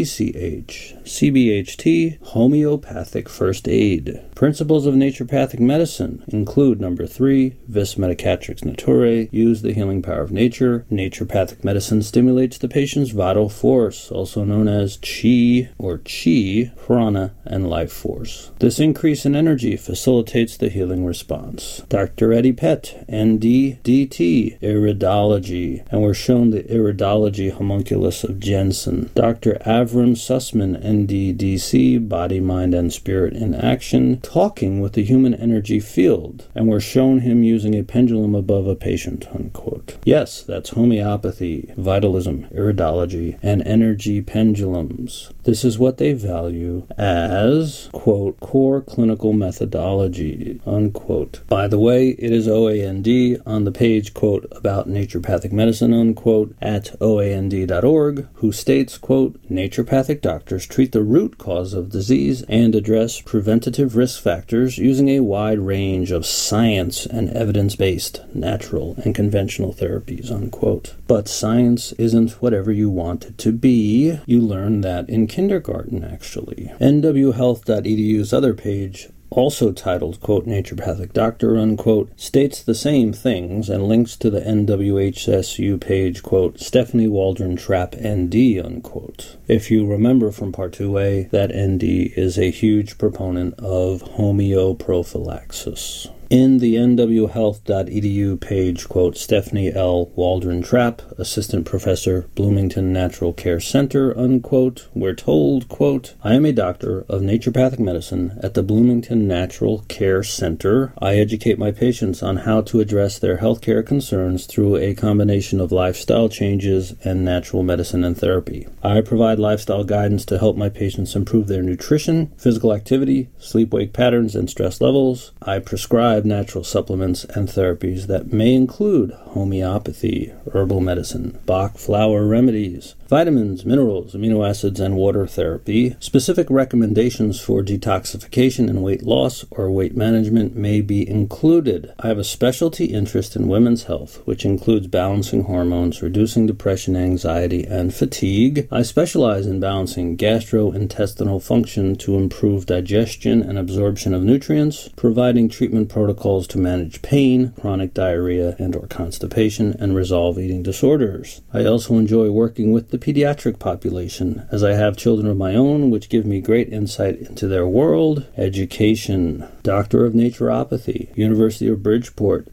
CCH, CBHT, Homeopathic First Aid. Principles of naturopathic medicine include number 3, Vis Medicatrix Naturae, use the healing power of nature. Naturopathic medicine stimulates the patient's vital force, also known as Qi or Chi, Prana, and life force. This increase in energy facilitates the healing response. Dr. Eddie Pett, ND, DT, Iridology, and we're shown the Iridology homunculus of Jensen. Dr. Avram Sussman, ND-DC, Body, Mind, and Spirit in Action, talking with the human energy field, and we're shown him using a pendulum above a patient, unquote. Yes, that's homeopathy, vitalism, iridology, and energy pendulums. This is what they value as, quote, core clinical methodology, unquote. By the way, it is OAND on the page, quote, about naturopathic medicine, unquote, at oand.org, who states, quote, naturopathic doctors treat the root cause of disease and address preventative risk factors using a wide range of science and evidence-based, natural, and conventional therapies, unquote. But science isn't whatever you want it to be. You learn that in kindergarten, actually. nwhealth.edu's other page, also titled, quote, naturopathic doctor, unquote, states the same things and links to the NWHSU page, quote, Stephanie Waldron Trapp, ND, unquote. If you remember from Part 2A, that ND is a huge proponent of homeoprophylaxis. In the nwhealth.edu page, quote, Stephanie L. Waldron Trapp, Assistant Professor, Bloomington Natural Care Center, unquote, we're told, quote, I am a doctor of naturopathic medicine at the Bloomington Natural Care Center. I educate my patients on how to address their healthcare concerns through a combination of lifestyle changes and natural medicine and therapy. I provide lifestyle guidance to help my patients improve their nutrition, physical activity, sleep-wake patterns, and stress levels. I prescribe natural supplements and therapies that may include homeopathy, herbal medicine, Bach flower remedies, vitamins, minerals, amino acids, and water therapy. Specific recommendations for detoxification and weight loss or weight management may be included. I have a specialty interest in women's health, which includes balancing hormones, reducing depression, anxiety, and fatigue. I specialize in balancing gastrointestinal function to improve digestion and absorption of nutrients, providing treatment protocols to manage pain, chronic diarrhea, and/or constipation, and resolve eating disorders. I also enjoy working with the pediatric population, as I have children of my own, which give me great insight into their world. Education. Doctor of Naturopathy, University of Bridgeport,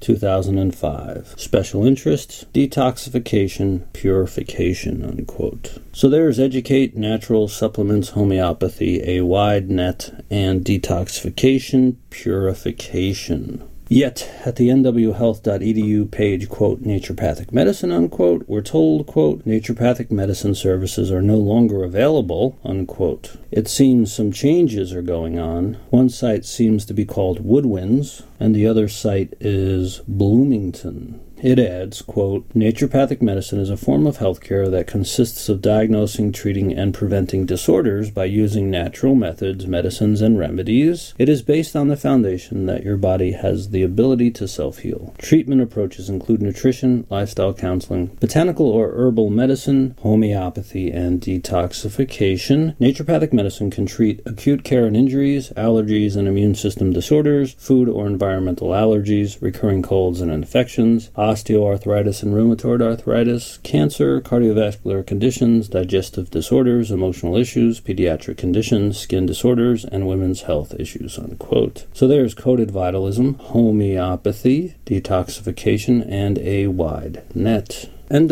2005. Special interests, detoxification, purification, unquote. So there's educate, natural supplements, homeopathy, a wide net, and detoxification, purification. Yet, at the nwhealth.edu page, quote, naturopathic medicine, unquote, we're told, quote, naturopathic medicine services are no longer available, unquote. It seems some changes are going on. One site seems to be called Woodwinds, and the other site is Bloomington. It adds, quote, naturopathic medicine is a form of healthcare that consists of diagnosing, treating, and preventing disorders by using natural methods, medicines, and remedies. It is based on the foundation that your body has the ability to self-heal. Treatment approaches include nutrition, lifestyle counseling, botanical or herbal medicine, homeopathy, and detoxification. Naturopathic medicine can treat acute care and injuries, allergies and immune system disorders, food or environmental allergies, recurring colds and infections, osteoarthritis and rheumatoid arthritis, cancer, cardiovascular conditions, digestive disorders, emotional issues, pediatric conditions, skin disorders, and women's health issues, unquote. So there's coded vitalism, homeopathy, detoxification, and a wide net.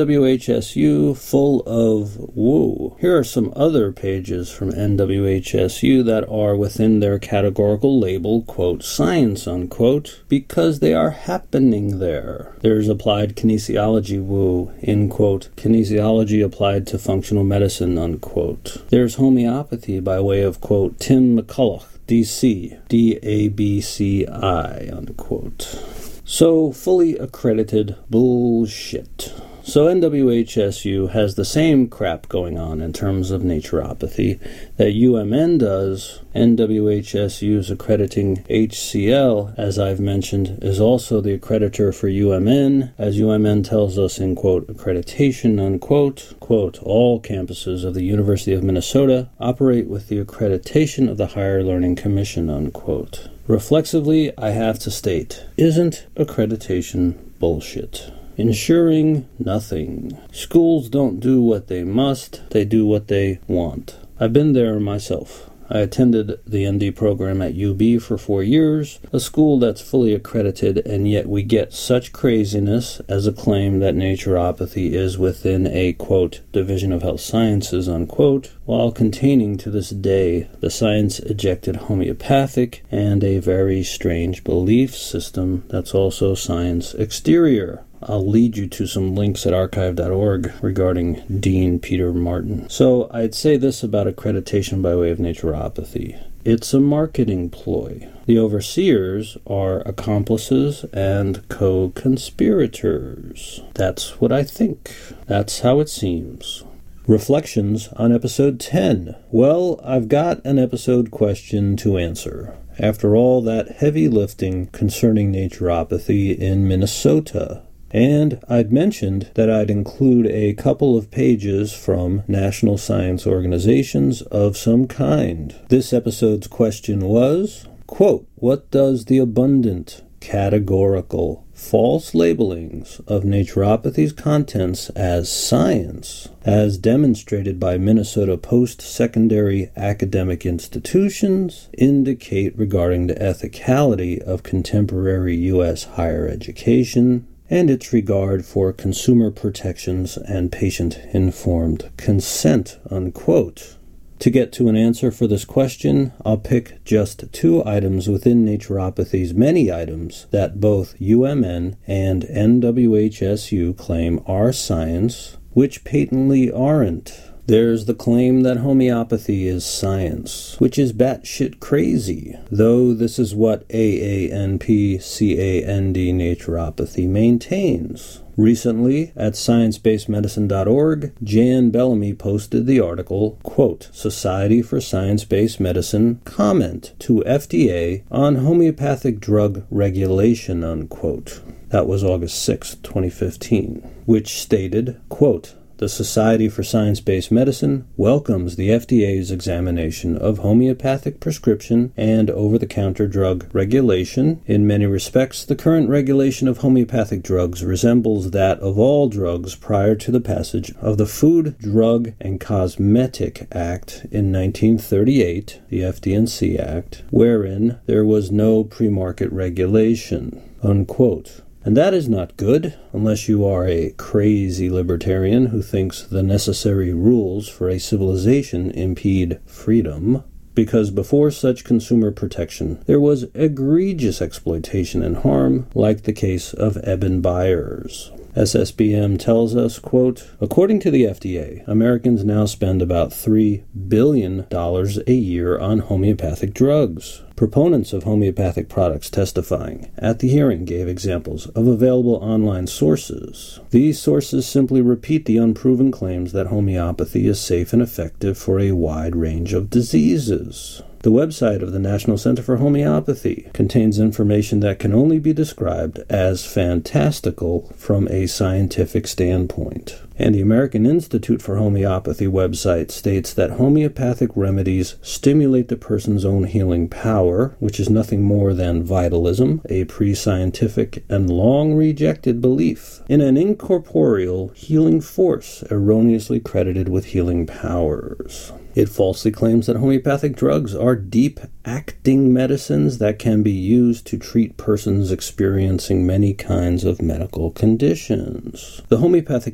NWHSU full of woo. Here are some other pages from NWHSU that are within their categorical label, quote, science, unquote, because they are happening there. There's applied kinesiology woo, in quote, kinesiology applied to functional medicine, unquote. There's homeopathy by way of, quote, Tim McCulloch, DC, DABCI, unquote. So, fully accredited bullshit. So NWHSU has the same crap going on in terms of naturopathy that UMN does. NWHSU's accrediting HCL, as I've mentioned, is also the accreditor for UMN, as UMN tells us in, quote, accreditation, unquote, quote, all campuses of the University of Minnesota operate with the accreditation of the Higher Learning Commission, unquote. Reflexively, I have to state, isn't accreditation bullshit? Ensuring nothing. Schools don't do what they must, they do what they want. I've been there myself. I attended the ND program at UB for 4 years, a school that's fully accredited, and yet we get such craziness as a claim that naturopathy is within a, quote, division of health sciences, unquote, while containing to this day the science-ejected homeopathic and a very strange belief system that's also science exterior. I'll lead you to some links at archive.org regarding Dean Peter Martin. So I'd say this about accreditation by way of naturopathy. It's a marketing ploy. The overseers are accomplices and co-conspirators. That's what I think. That's how it seems. Reflections on episode 10. Well, I've got an episode question to answer. After all that heavy lifting concerning naturopathy in Minnesota. And I'd mentioned that I'd include a couple of pages from national science organizations of some kind. This episode's question was, quote, what does the abundant, categorical, false labelings of naturopathy's contents as science, as demonstrated by Minnesota post-secondary academic institutions, indicate regarding the ethicality of contemporary U.S. higher education, and its regard for consumer protections and patient-informed consent, unquote. To get to an answer for this question, I'll pick just 2 items within naturopathy's many items that both UMN and NWHSU claim are science, which patently aren't. There's the claim that homeopathy is science, which is batshit crazy, though this is what AANP CAND naturopathy maintains. Recently, at ScienceBasedMedicine.org, Jan Bellamy posted the article, quote, Society for Science-Based Medicine comment to FDA on homeopathic drug regulation, unquote. That was August 6, 2015, which stated, quote, the Society for Science-Based Medicine welcomes the FDA's examination of homeopathic prescription and over-the-counter drug regulation. In many respects, the current regulation of homeopathic drugs resembles that of all drugs prior to the passage of the Food, Drug, and Cosmetic Act in 1938, the FD&C Act, wherein there was no pre-market regulation, unquote. And that is not good, unless you are a crazy libertarian who thinks the necessary rules for a civilization impede freedom, because before such consumer protection, there was egregious exploitation and harm, like the case of Eben Byers. SSBM tells us, quote, according to the FDA, Americans now spend about $3 billion a year on homeopathic drugs. Proponents of homeopathic products testifying at the hearing gave examples of available online sources. These sources simply repeat the unproven claims that homeopathy is safe and effective for a wide range of diseases. The website of the National Center for Homeopathy contains information that can only be described as fantastical from a scientific standpoint. And the American Institute for Homeopathy website states that homeopathic remedies stimulate the person's own healing power, which is nothing more than vitalism, a pre-scientific and long-rejected belief in an incorporeal healing force erroneously credited with healing powers. It falsely claims that homeopathic drugs are deep-acting medicines that can be used to treat persons experiencing many kinds of medical conditions. The homeopathic industry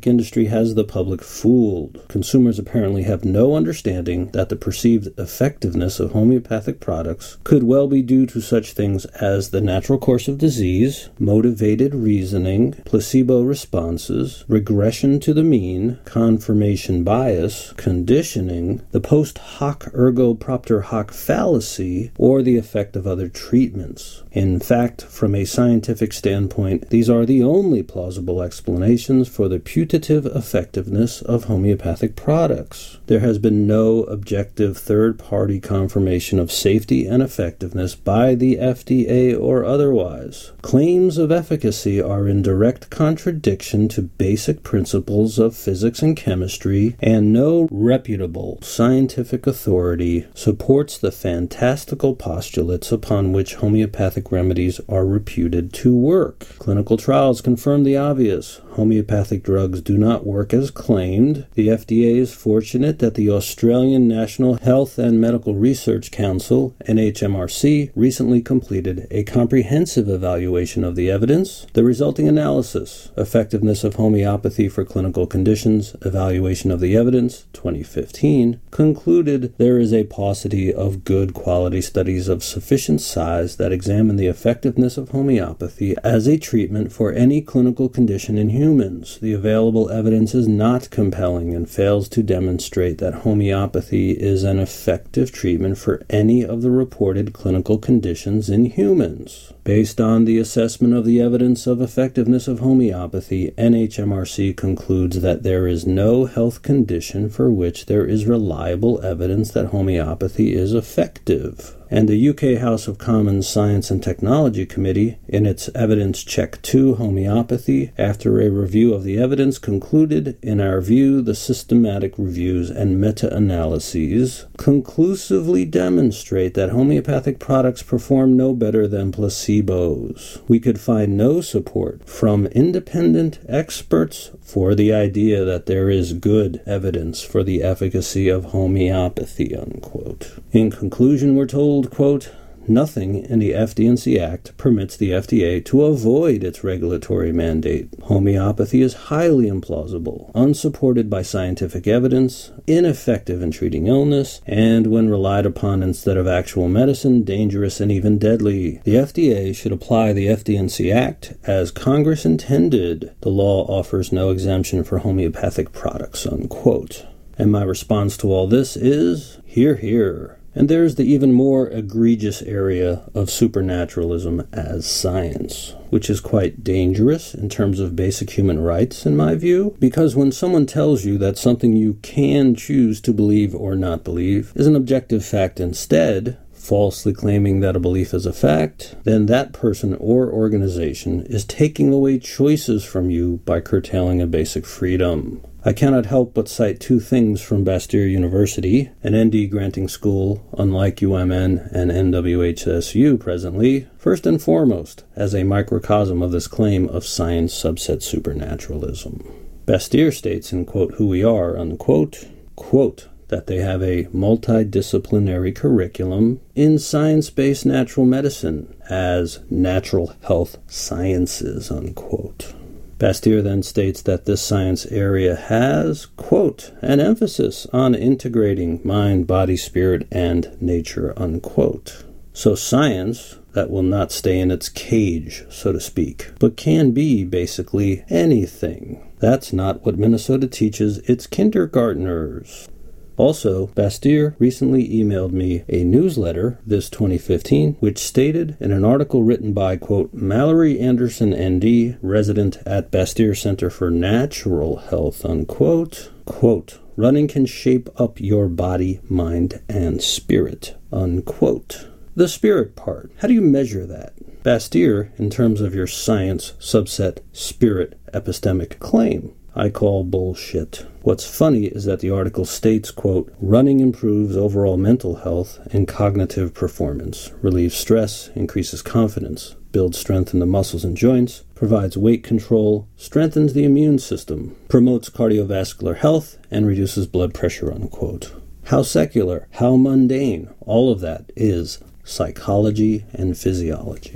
has the public fooled. Consumers apparently have no understanding that the perceived effectiveness of homeopathic products could well be due to such things as the natural course of disease, motivated reasoning, placebo responses, regression to the mean, confirmation bias, conditioning, the post hoc ergo propter hoc fallacy, or the effect of other treatments. In fact, from a scientific standpoint, these are the only plausible explanations for the putative effectiveness of homeopathic products. There has been no objective third-party confirmation of safety and effectiveness by the FDA or otherwise. Claims of efficacy are in direct contradiction to basic principles of physics and chemistry, and no reputable scientific authority supports the fantastical postulates upon which homeopathic remedies are reputed to work. Clinical trials confirm the obvious. Homeopathic drugs do not work as claimed. The FDA is fortunate that the Australian National Health and Medical Research Council, NHMRC, recently completed a comprehensive evaluation of the evidence. The resulting analysis, Effectiveness of Homeopathy for Clinical Conditions, Evaluation of the Evidence, 2015, concluded there is a paucity of good quality studies of sufficient size that examine the effectiveness of homeopathy as a treatment for any clinical condition in humans. The available evidence is not compelling and fails to demonstrate that homeopathy is an effective treatment for any of the reported clinical conditions in humans. Based on the assessment of the evidence of effectiveness of homeopathy, NHMRC concludes that there is no health condition for which there is reliable evidence that homeopathy is effective. And the UK House of Commons Science and Technology Committee, in its Evidence Check 2 Homeopathy, after a review of the evidence, concluded, in our view, the systematic reviews and meta-analyses conclusively demonstrate that homeopathic products perform no better than placebos. We could find no support from independent experts for the idea that there is good evidence for the efficacy of homeopathy, unquote. In conclusion, we're told, quote, nothing in the FD&C Act permits the FDA to avoid its regulatory mandate. Homeopathy is highly implausible, unsupported by scientific evidence, ineffective in treating illness, and when relied upon instead of actual medicine, dangerous and even deadly. The FDA should apply the FD&C Act as Congress intended. The law offers no exemption for homeopathic products, unquote. And my response to all this is, hear, hear. And there's the even more egregious area of supernaturalism as science, which is quite dangerous in terms of basic human rights, in my view, because when someone tells you that something you can choose to believe or not believe is an objective fact instead, falsely claiming that a belief is a fact, then that person or organization is taking away choices from you by curtailing a basic freedom. I cannot help but cite two things from Bastyr University, an ND-granting school, unlike UMN and NWHSU presently, first and foremost, as a microcosm of this claim of science subset supernaturalism. Bastyr states in, quote, Who We Are, unquote, quote, that they have a multidisciplinary curriculum in science-based natural medicine as natural health sciences, unquote. Bastyr then states that this science area has, quote, an emphasis on integrating mind, body, spirit, and nature, unquote. So science that will not stay in its cage, so to speak, but can be basically anything. That's not what Minnesota teaches its kindergartners. Also, Bastyr recently emailed me a newsletter, this 2015, which stated in an article written by, quote, Mallory Anderson, ND, resident at Bastyr Center for Natural Health, unquote, quote, running can shape up your body, mind, and spirit, unquote. The spirit part, how do you measure that? Bastyr, in terms of your science subset spirit epistemic claim, I call bullshit. What's funny is that the article states, quote, running improves overall mental health and cognitive performance, relieves stress, increases confidence, builds strength in the muscles and joints, provides weight control, strengthens the immune system, promotes cardiovascular health, and reduces blood pressure, unquote. How secular, how mundane, all of that is psychology and physiology.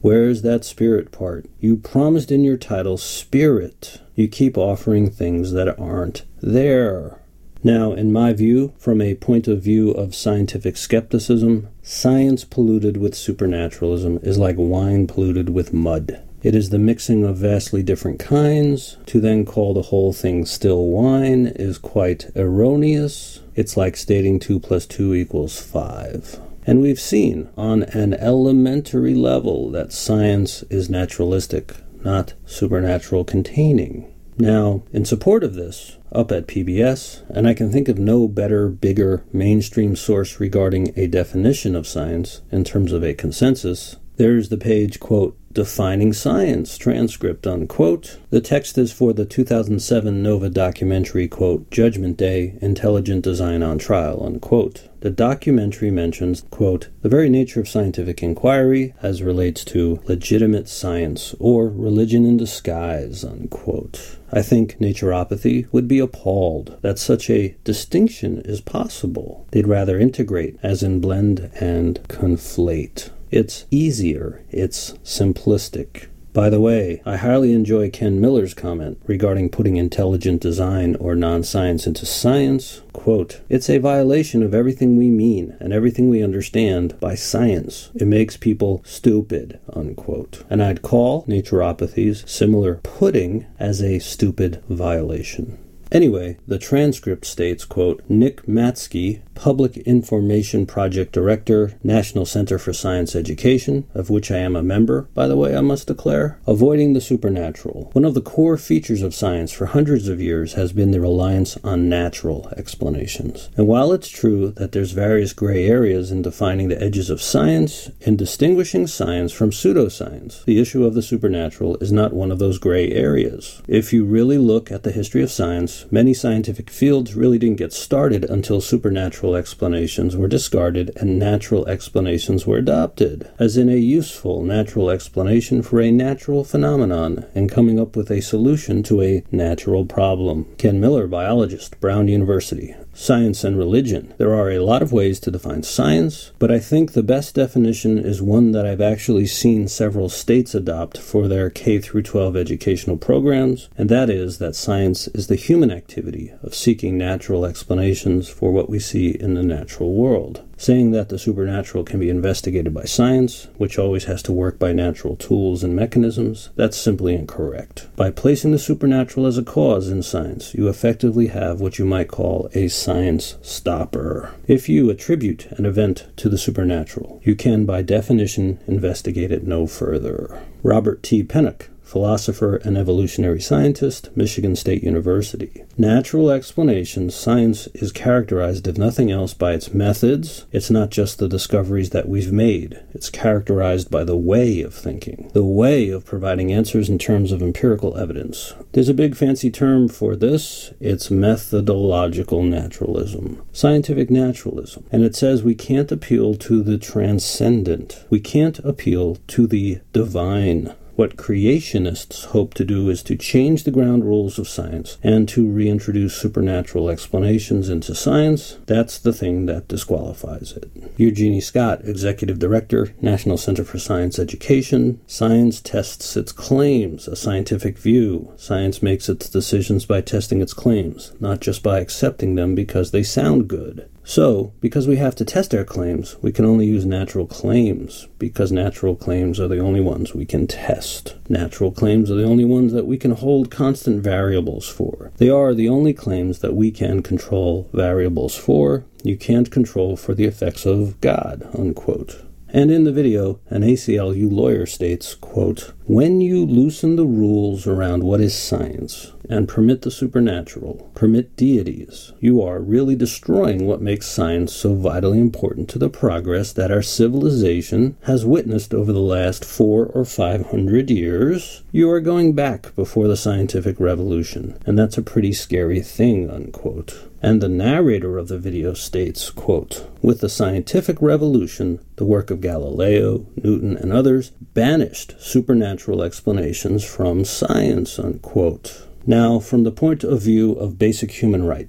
Where's that spirit part? You promised in your title spirit. You keep offering things that aren't there. Now, in my view, from a point of view of scientific skepticism, science polluted with supernaturalism is like wine polluted with mud. It is the mixing of vastly different kinds. To then call the whole thing still wine is quite erroneous. It's like stating 2 + 2 = 5. And we've seen on an elementary level that science is naturalistic, not supernatural containing. Now, in support of this, up at PBS, and I can think of no better, bigger, mainstream source regarding a definition of science in terms of a consensus, there's the page, quote, Defining Science, transcript, unquote. The text is for the 2007 Nova documentary, quote, Judgment Day, Intelligent Design on Trial, unquote. The documentary mentions, quote, the very nature of scientific inquiry as relates to legitimate science or religion in disguise, unquote. I think naturopathy would be appalled that such a distinction is possible. They'd rather integrate, as in blend and conflate. It's easier. It's simplistic. By the way, I highly enjoy Ken Miller's comment regarding putting intelligent design or non-science into science. Quote, it's a violation of everything we mean and everything we understand by science. It makes people stupid, unquote. And I'd call naturopathy's similar pudding as a stupid violation. Anyway, the transcript states, quote, Nick Matsky, Public Information Project Director, National Center for Science Education, of which I am a member, by the way, I must declare, avoiding the supernatural. One of the core features of science for hundreds of years has been the reliance on natural explanations. And while it's true that there's various gray areas in defining the edges of science, in distinguishing science from pseudoscience, the issue of the supernatural is not one of those gray areas. If you really look at the history of science, many scientific fields really didn't get started until supernatural explanations were discarded and natural explanations were adopted, as in a useful natural explanation for a natural phenomenon and coming up with a solution to a natural problem. Ken Miller, biologist, Brown University. Science and religion. There are a lot of ways to define science, but I think the best definition is one that I've actually seen several states adopt for their K-12 educational programs, and that is that science is the human activity of seeking natural explanations for what we see in the natural world. Saying that the supernatural can be investigated by science, which always has to work by natural tools and mechanisms, that's simply incorrect. By placing the supernatural as a cause in science, you effectively have what you might call a science stopper. If you attribute an event to the supernatural, you can, by definition, investigate it no further. Robert T. Pennock, philosopher and evolutionary scientist, Michigan State University. Natural explanations, science is characterized, if nothing else, by its methods. It's not just the discoveries that we've made. It's characterized by the way of thinking, the way of providing answers in terms of empirical evidence. There's a big fancy term for this. It's methodological naturalism, scientific naturalism. And it says we can't appeal to the transcendent. We can't appeal to the divine. What creationists hope to do is to change the ground rules of science and to reintroduce supernatural explanations into science. That's the thing that disqualifies it. Eugenie Scott, Executive Director, National Center for Science Education. Science tests its claims, a scientific view. Science makes its decisions by testing its claims, not just by accepting them because they sound good. So, because we have to test our claims, we can only use natural claims, because natural claims are the only ones we can test. Natural claims are the only ones that we can hold constant variables for. They are the only claims that we can control variables for. You can't control for the effects of God, unquote. And in the video, an ACLU lawyer states, quote, when you loosen the rules around what is science and permit the supernatural, permit deities, you are really destroying what makes science so vitally important to the progress that our civilization has witnessed over the last 400 or 500 years. You are going back before the scientific revolution, and that's a pretty scary thing, unquote. And the narrator of the video states, quote, with the scientific revolution, the work of Galileo, Newton, and others banished supernatural explanations from science, unquote. Now, from the point of view of basic human rights,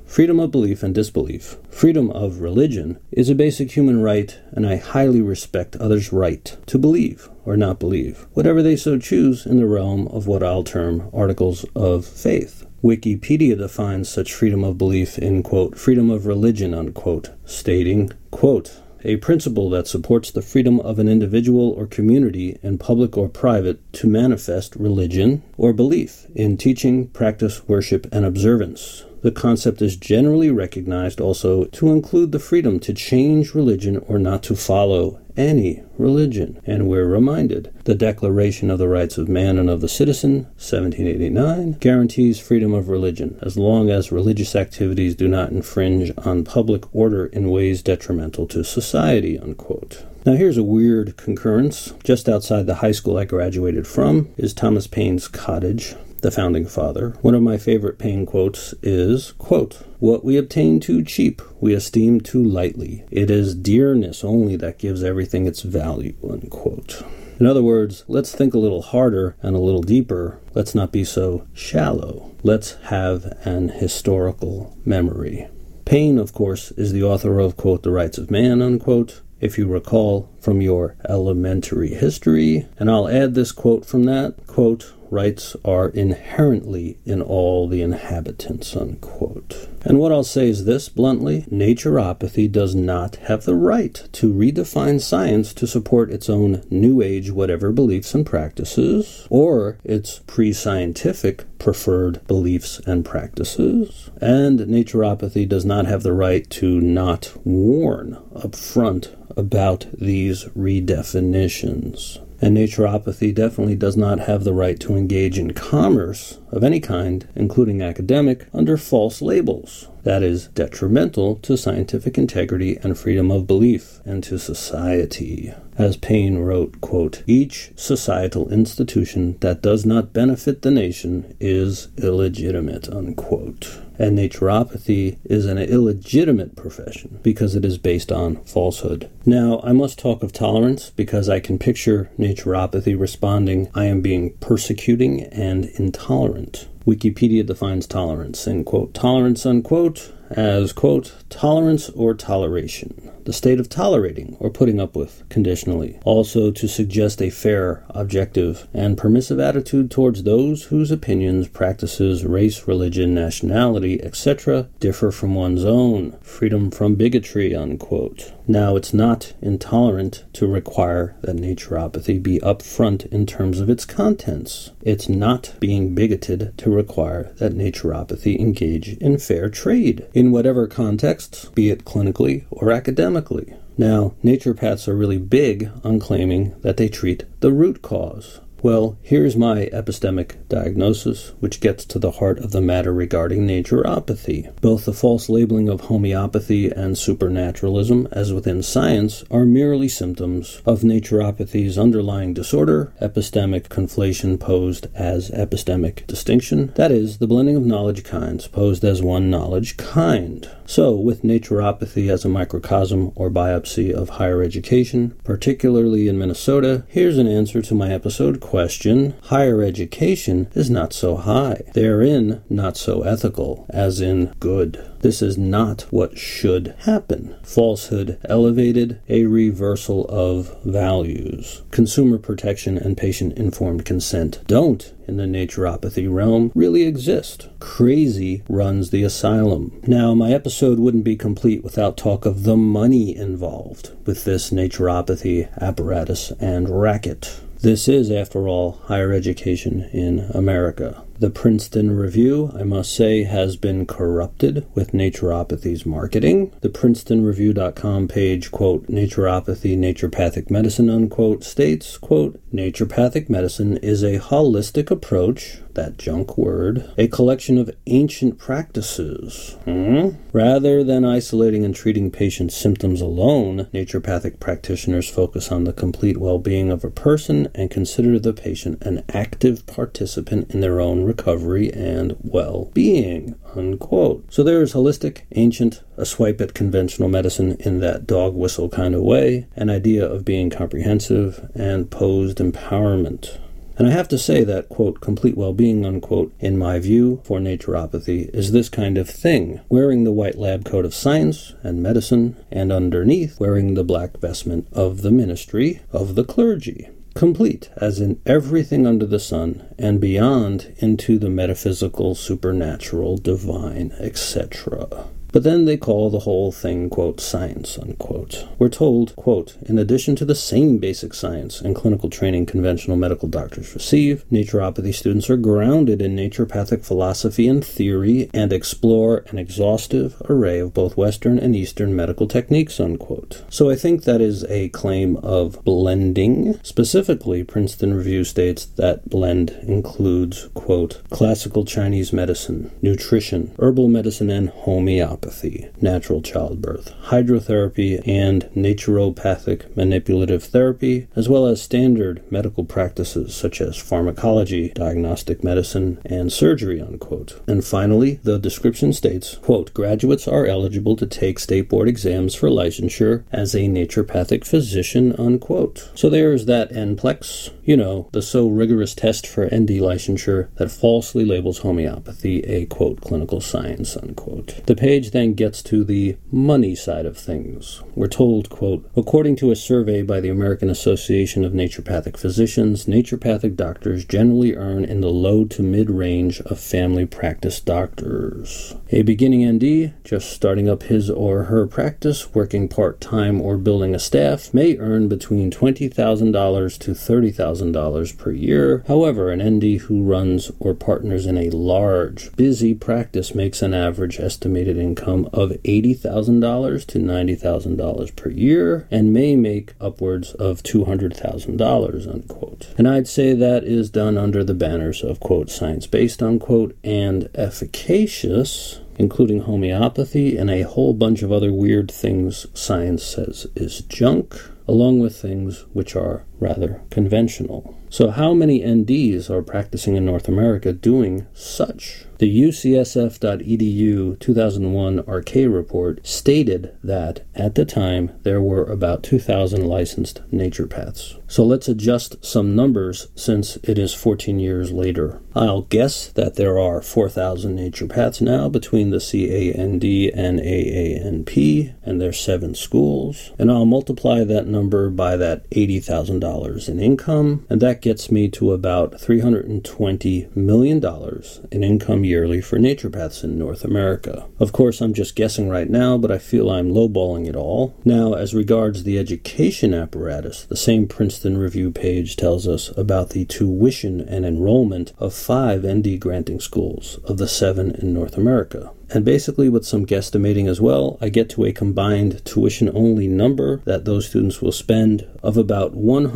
freedom of belief and disbelief. Freedom of religion is a basic human right, and I highly respect others' right to believe or not believe, whatever they so choose in the realm of what I'll term articles of faith. Wikipedia defines such freedom of belief in, quote, freedom of religion, unquote, stating, quote, a principle that supports the freedom of an individual or community in public or private to manifest religion or belief in teaching, practice, worship, and observance. The concept is generally recognized also to include the freedom to change religion or not to follow any religion. And we're reminded, the Declaration of the Rights of Man and of the Citizen, 1789, guarantees freedom of religion, as long as religious activities do not infringe on public order in ways detrimental to society, unquote. Now here's a weird concurrence. Just outside the high school I graduated from is Thomas Paine's cottage, the founding father. One of my favorite Paine quotes is, quote, what we obtain too cheap, we esteem too lightly. It is dearness only that gives everything its value, unquote. In other words, let's think a little harder and a little deeper. Let's not be so shallow. Let's have an historical memory. Paine, of course, is the author of, quote, The Rights of Man, unquote, if you recall from your elementary history. And I'll add this quote from that, quote, rights are inherently in all the inhabitants, unquote. And what I'll say is this, bluntly, naturopathy does not have the right to redefine science to support its own New Age whatever beliefs and practices, or its pre-scientific preferred beliefs and practices. And naturopathy does not have the right to not warn up front about these redefinitions. And naturopathy definitely does not have the right to engage in commerce of any kind, including academic, under false labels. That is detrimental to scientific integrity and freedom of belief and to society. As Paine wrote, quote, each societal institution that does not benefit the nation is illegitimate, unquote. And naturopathy is an illegitimate profession because it is based on falsehood. Now, I must talk of tolerance because I can picture naturopathy responding, I am being persecuting and intolerant. Wikipedia defines tolerance in, quote, tolerance, unquote, as, quote, tolerance or toleration, the state of tolerating or putting up with conditionally. Also to suggest a fair, objective, and permissive attitude towards those whose opinions, practices, race, religion, nationality, etc. differ from one's own. Freedom from bigotry, unquote. Now, it's not intolerant to require that naturopathy be upfront in terms of its contents. It's not being bigoted to require that naturopathy engage in fair trade, in whatever context, be it clinically or academically. Now, naturopaths are really big on claiming that they treat the root cause. Well, here's my epistemic diagnosis, which gets to the heart of the matter regarding naturopathy. Both the false labeling of homeopathy and supernaturalism, as within science, are merely symptoms of naturopathy's underlying disorder, epistemic conflation posed as epistemic distinction, that is, the blending of knowledge kinds posed as one knowledge kind. So, with naturopathy as a microcosm or biopsy of higher education, particularly in Minnesota, here's an answer to my episode question. Higher education is not so high. Therein, not so ethical, as in good. This is not what should happen. Falsehood elevated, a reversal of values. Consumer protection and patient-informed consent don't, in the naturopathy realm, really exist. Crazy runs the asylum. Now, my episode wouldn't be complete without talk of the money involved with this naturopathy apparatus and racket. This is, after all, higher education in America. The Princeton Review, I must say, has been corrupted with naturopathy's marketing. The PrincetonReview.com page, quote, naturopathy, naturopathic medicine, unquote, states, quote, naturopathic medicine is a holistic approach, that junk word, a collection of ancient practices. Rather than isolating and treating patients' symptoms alone, naturopathic practitioners focus on the complete well-being of a person and consider the patient an active participant in their own recovery and well-being, unquote. So there's holistic, ancient, a swipe at conventional medicine in that dog whistle kind of way, an idea of being comprehensive, and posed empowerment. And I have to say that, quote, complete well-being, unquote, in my view, for naturopathy, is this kind of thing, wearing the white lab coat of science and medicine, and underneath wearing the black vestment of the ministry of the clergy. Complete, as in everything under the sun, and beyond into the metaphysical, supernatural, divine, etc. But then they call the whole thing, quote, science, unquote. We're told, quote, in addition to the same basic science and clinical training conventional medical doctors receive, naturopathy students are grounded in naturopathic philosophy and theory and explore an exhaustive array of both Western and Eastern medical techniques, unquote. So I think that is a claim of blending. Specifically, Princeton Review states that blend includes, quote, classical Chinese medicine, nutrition, herbal medicine, and homeopathy, natural childbirth, hydrotherapy, and naturopathic manipulative therapy, as well as standard medical practices such as pharmacology, diagnostic medicine, and surgery, unquote. And finally, the description states, quote, graduates are eligible to take state board exams for licensure as a naturopathic physician, unquote. So there's that NPLEX, the so rigorous test for ND licensure that falsely labels homeopathy a, quote, clinical science, unquote. The page then gets to the money side of things. We're told, quote, according to a survey by the American Association of Naturopathic Physicians, naturopathic doctors generally earn in the low to mid-range of family practice doctors. A beginning ND, just starting up his or her practice, working part-time or building a staff, may earn between $20,000 to $30,000 per year. However, an ND who runs or partners in a large, busy practice makes an average estimated income of $80,000 to $90,000 per year and may make upwards of $200,000, unquote. And I'd say that is done under the banners of, quote, science-based, unquote, and efficacious, including homeopathy and a whole bunch of other weird things science says is junk, along with things which are rather conventional. So how many NDs are practicing in North America doing such? The UCSF.edu 2001 RK report stated that at the time there were about 2,000 licensed naturopaths. So let's adjust some numbers since it is 14 years later. I'll guess that there are 4,000 naturopaths now between the CAND and AANP and their 7 schools. And I'll multiply that number by that $80,000 in income, and that gets me to about $320 million in income yearly for naturopaths in North America. Of course, I'm just guessing right now, but I feel I'm lowballing it all. Now, as regards the education apparatus, the same Princeton Review page tells us about the tuition and enrollment of 5 ND granting schools of the 7 in North America. And basically, with some guesstimating as well, I get to a combined tuition-only number that those students will spend of about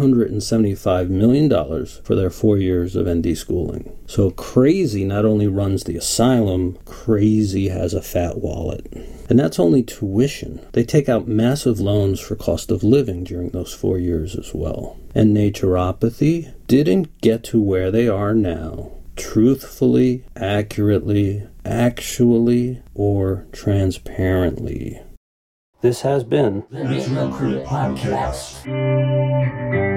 $175 million for their 4 years of ND schooling. So Crazy not only runs the asylum, Crazy has a fat wallet. And that's only tuition. They take out massive loans for cost of living during those 4 years as well. And naturopathy didn't get to where they are now, truthfully, accurately, actually, or transparently. This has been The Natural Crit Podcast.